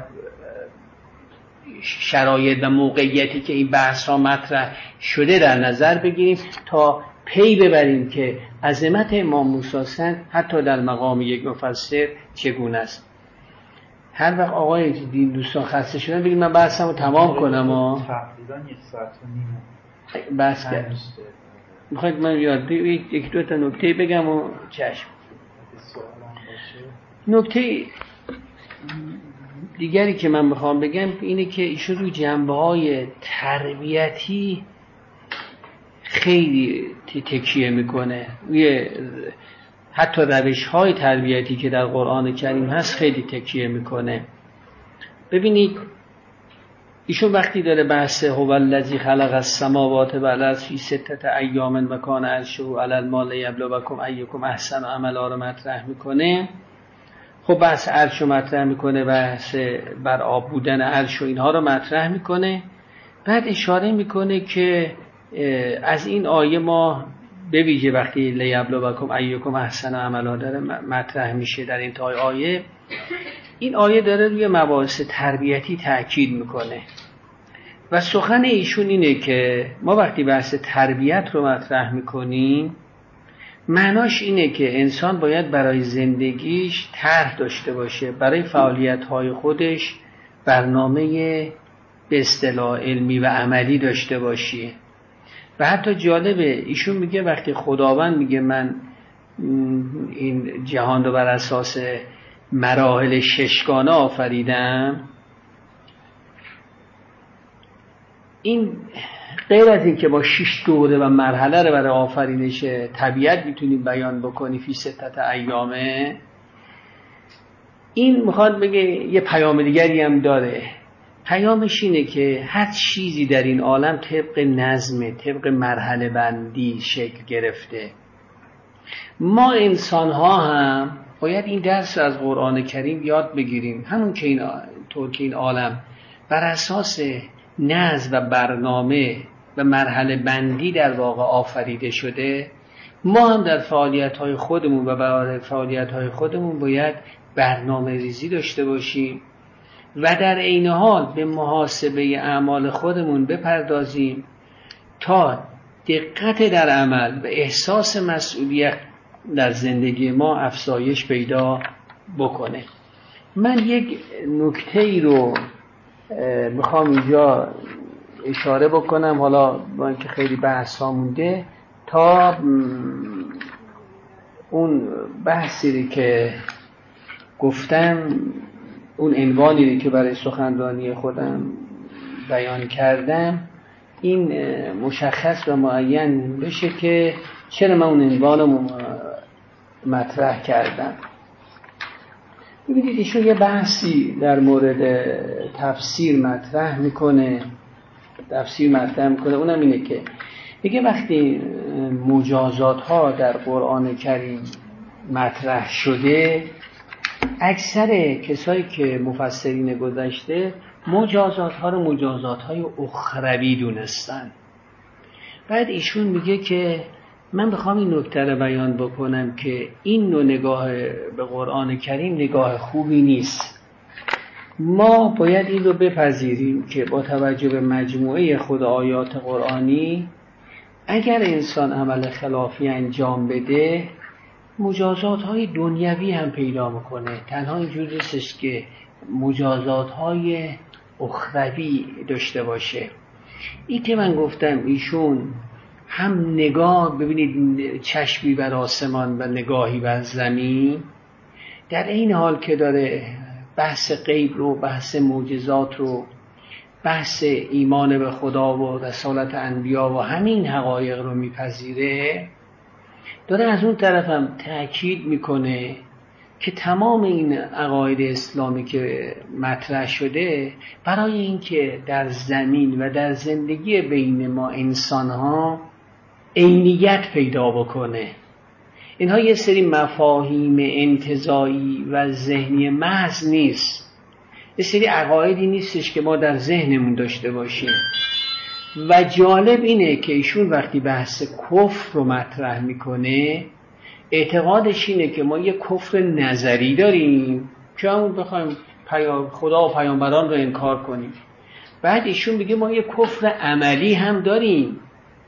شرایط و موقعیتی که این بحث ها مطرح شده در نظر بگیریم تا پی ببریم که عظمت امام موسی سند حتی در مقام یک مفسر چگونه است. هر وقت آقای دین دوستان خسته شدن بگید من بحثمو تمام کنم. ها تقریبا یک ساعت و نیم بحث کرد. میخواید من یاد یک دو تا نکته بگم و چشم. نکته دیگری که من میخوام بگم اینه که ایشون روی جنبه‌های تربیتی خیلی تکیه میکنه، روی حتی روش‌های تربیتی که در قرآن کریم هست خیلی تکیه میکنه. ببینید ایشون وقتی داره بحث هو الذی خلق السماوات والارض فی ستة ایام و کان عرشه علی الماء لیبلوکم ایکم احسن عملا رو مطرح میکنه. خب بحث عرش رو مطرح میکنه، بحث بر آب بودن عرش و اینها رو مطرح میکنه. بعد اشاره میکنه که از این آیه ما به ویژه وقتی لیبلوکم ایکم احسن عملا داره مطرح میشه در انتهای آیه، این آیه داره روی مباحث تربیتی تأکید میکنه و سخن ایشون اینه که ما وقتی بحث تربیت رو مطرح میکنیم معناش اینه که انسان باید برای زندگیش طرح داشته باشه، برای فعالیت‌های خودش برنامه به اصطلاح علمی و عملی داشته باشه. و حتی جالبه ایشون میگه وقتی خداوند میگه من این جهان رو بر اساس مراحل ششگانه آفریدم، این غیر از این که با شش دوره و مرحله رو برای آفرینش طبیعت میتونیم بیان بکنی فی ستت ایامه، این میخواد بگه یه پیام دیگری هم داره. پیامش اینه که هر چیزی در این عالم طبق نظم، طبق مرحله بندی شکل گرفته. ما انسان ها هم باید این درس از قرآن کریم یاد بگیریم، همون که این طور که این عالم بر اساس نظم و برنامه و مرحله بندی در واقع آفریده شده، ما هم در فعالیت های خودمون و برای فعالیت های خودمون باید برنامه ریزی داشته باشیم و در عین حال به محاسبه اعمال خودمون بپردازیم تا دقت در عمل و احساس مسئولیت در زندگی ما افزایش پیدا بکنه. من یک نکته ای رو میخوام اینجا اشاره بکنم، حالا با اینکه خیلی بحث ها مونده، تا اون بحثی که گفتم، اون عنوانی که برای سخنرانی خودم بیان کردم، این مشخص و معین بشه که چرا من اون عنوان رو مطرح کردم. ببینید ایشون یه بحثی در مورد تفسیر مطرح میکنه تفسیر مطرح میکنه اونم اینه که میگه وقتی مجازات ها در قرآن کریم مطرح شده، اکثر کسایی که مفسرین گذشته مجازات ها رو مجازات های اخروی دونستن. بعد ایشون میگه که من بخوام این نکته رو بیان بکنم که این نوع نگاه به قرآن کریم نگاه خوبی نیست. ما باید این رو بپذیریم که با توجه به مجموعه خود آیات قرآنی، اگر انسان عمل خلافی انجام بده مجازات های دنیوی هم پیدا میکنه. تنها اینجور نیستش که مجازات های اخروی داشته باشه. این که من گفتم ایشون هم نگاه، ببینید، چشمی بر آسمان و نگاهی بر زمین، در این حال که داره بحث غیب رو، بحث معجزات رو، بحث ایمان به خدا و رسالت انبیا و همین حقایق رو میپذیره، داره از اون طرف هم تأکید میکنه که تمام این عقاید اسلامی که مطرح شده برای اینکه در زمین و در زندگی بین ما انسان‌ها عینیت پیدا بکنه. اینها یه سری مفاهیم انتزاعی و ذهنی محض نیست، یه سری عقایدی نیستش که ما در ذهنمون داشته باشیم. و جالب اینه که ایشون وقتی بحث کفر رو مطرح میکنه، اعتقادش اینه که ما یه کفر نظری داریم که همون بخوایم خدا و پیامبران رو انکار کنیم. بعد ایشون میگه ما یه کفر عملی هم داریم،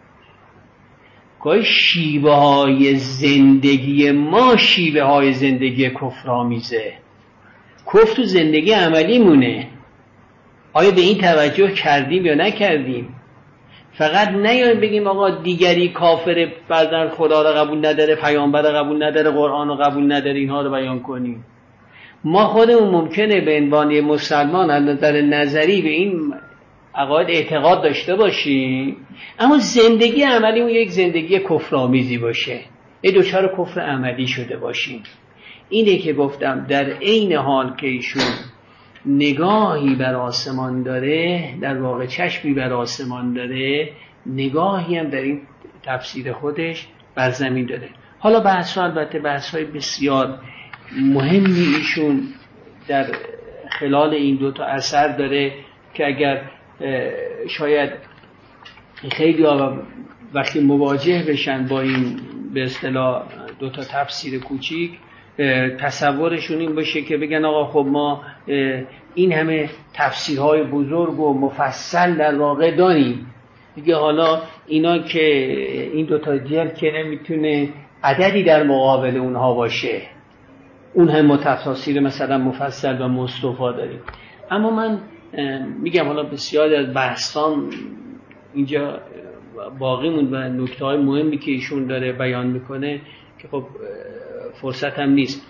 که شیوه های زندگی ما شیوه های زندگی کفرآمیزه. کفر تو زندگی عملی مونه. آیا به این توجه کردیم یا نکردیم؟ فقط نیایم بگیم آقا دیگری کافر، بعدن خدا رو قبول نداره، پیامبر رو قبول نداره، قرآن رو قبول نداره، اینها رو بیان کنیم. ما خودمون ممکنه به عنوان مسلمان از نظر نظری به این عقاید اعتقاد داشته باشیم، اما زندگی عملی اون یک زندگی کفرآمیزی باشه، یه دوچار کفر عملی شده باشیم. اینه که گفتم در عین حال که ایشون نگاهی بر آسمان داره، در واقع چشمی بر آسمان داره، نگاهی هم در این تفسیر خودش بر زمین داره. حالا بحث‌ها البته بحث‌های بسیار مهمی ایشون در خلال این دو تا اثر داره که اگر شاید خیلی ها وقتی مواجه بشن با این به اصطلاح دو تا تفسیر کوچیک، تصورشون این باشه که بگن آقا خب ما این همه تفسیرهای بزرگ و مفصل در واقع داریم دیگه، حالا اینا که این دوتا جلد که نمیتونه عددی در مقابل اونها باشه، اون هم تفاسیر مثلا مفصل و مصطفی داریم. اما من میگم حالا بسیار از بحثان اینجا باقی موند و نکته‌های مهمی که ایشون داره بیان میکنه که خب فرصت هم نیست.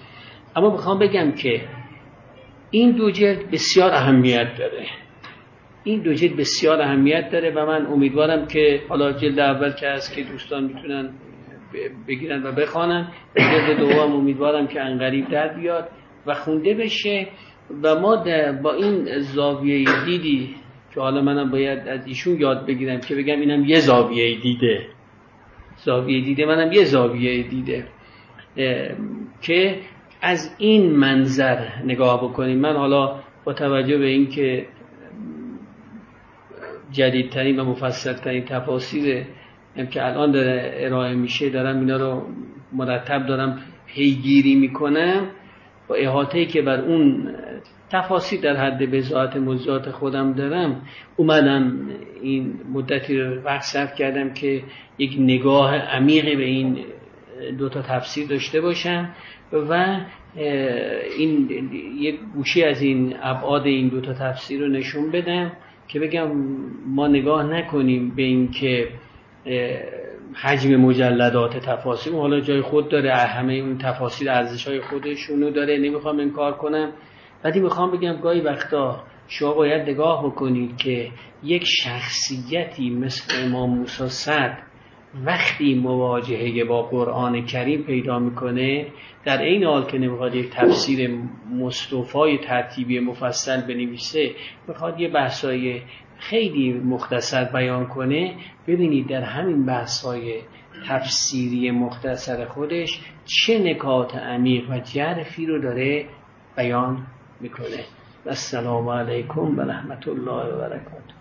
اما میخوام بگم که این دو جلد بسیار اهمیت داره، این دو جلد بسیار اهمیت داره و من امیدوارم که حالا جلد اول که هست که دوستان میتونن بگیرن و بخوانن، جلد دوم امیدوارم که انقریب در بیاد و خونده بشه و ما با این زاویه دیدی که حالا منم باید از ایشون یاد بگیرم که بگم اینم یه زاویه دیده، زاویه دیده منم یه زاویه دیده که از این منظر نگاه بکنیم. من حالا با توجه به این که جدیدترین و مفصلترین تفاسیر که الان داره ارائه میشه دارم اینا رو مرتب دارم پیگیری میکنم، با احاطه‌ای که بر اون تفاسیر در حد بضاعت موضوعات خودم دارم اومدم این مدتی رو وقت صرف کردم که یک نگاه عمیقی به این دو تا تفسیر داشته باشم و این یک گوشه از این ابعاد این دو تا تفسیر رو نشون بدم که بگم ما نگاه نکنیم به این که حجم مجلدات تفاسیر حالا جای خود داره، همه اون تفاسیر ارزش‌های خودشونو داره، نمیخوام انکار کنم، ولی میخوام بگم گاهی وقتا شما باید نگاه بکنید که یک شخصیتی مثل امام موسی صدر وقتی مواجهه با قرآن کریم پیدا میکنه، در این حال که نمیخواد یک تفسیر مصطفی ترتیبی مفصل بنویسه، میخواد یه بحثای خیلی مختصر بیان کنه، ببینید در همین بحثای تفسیری مختصر خودش چه نکات عمیق و جرفی رو داره بیان میکنه. السلام علیکم و رحمت الله و برکاته.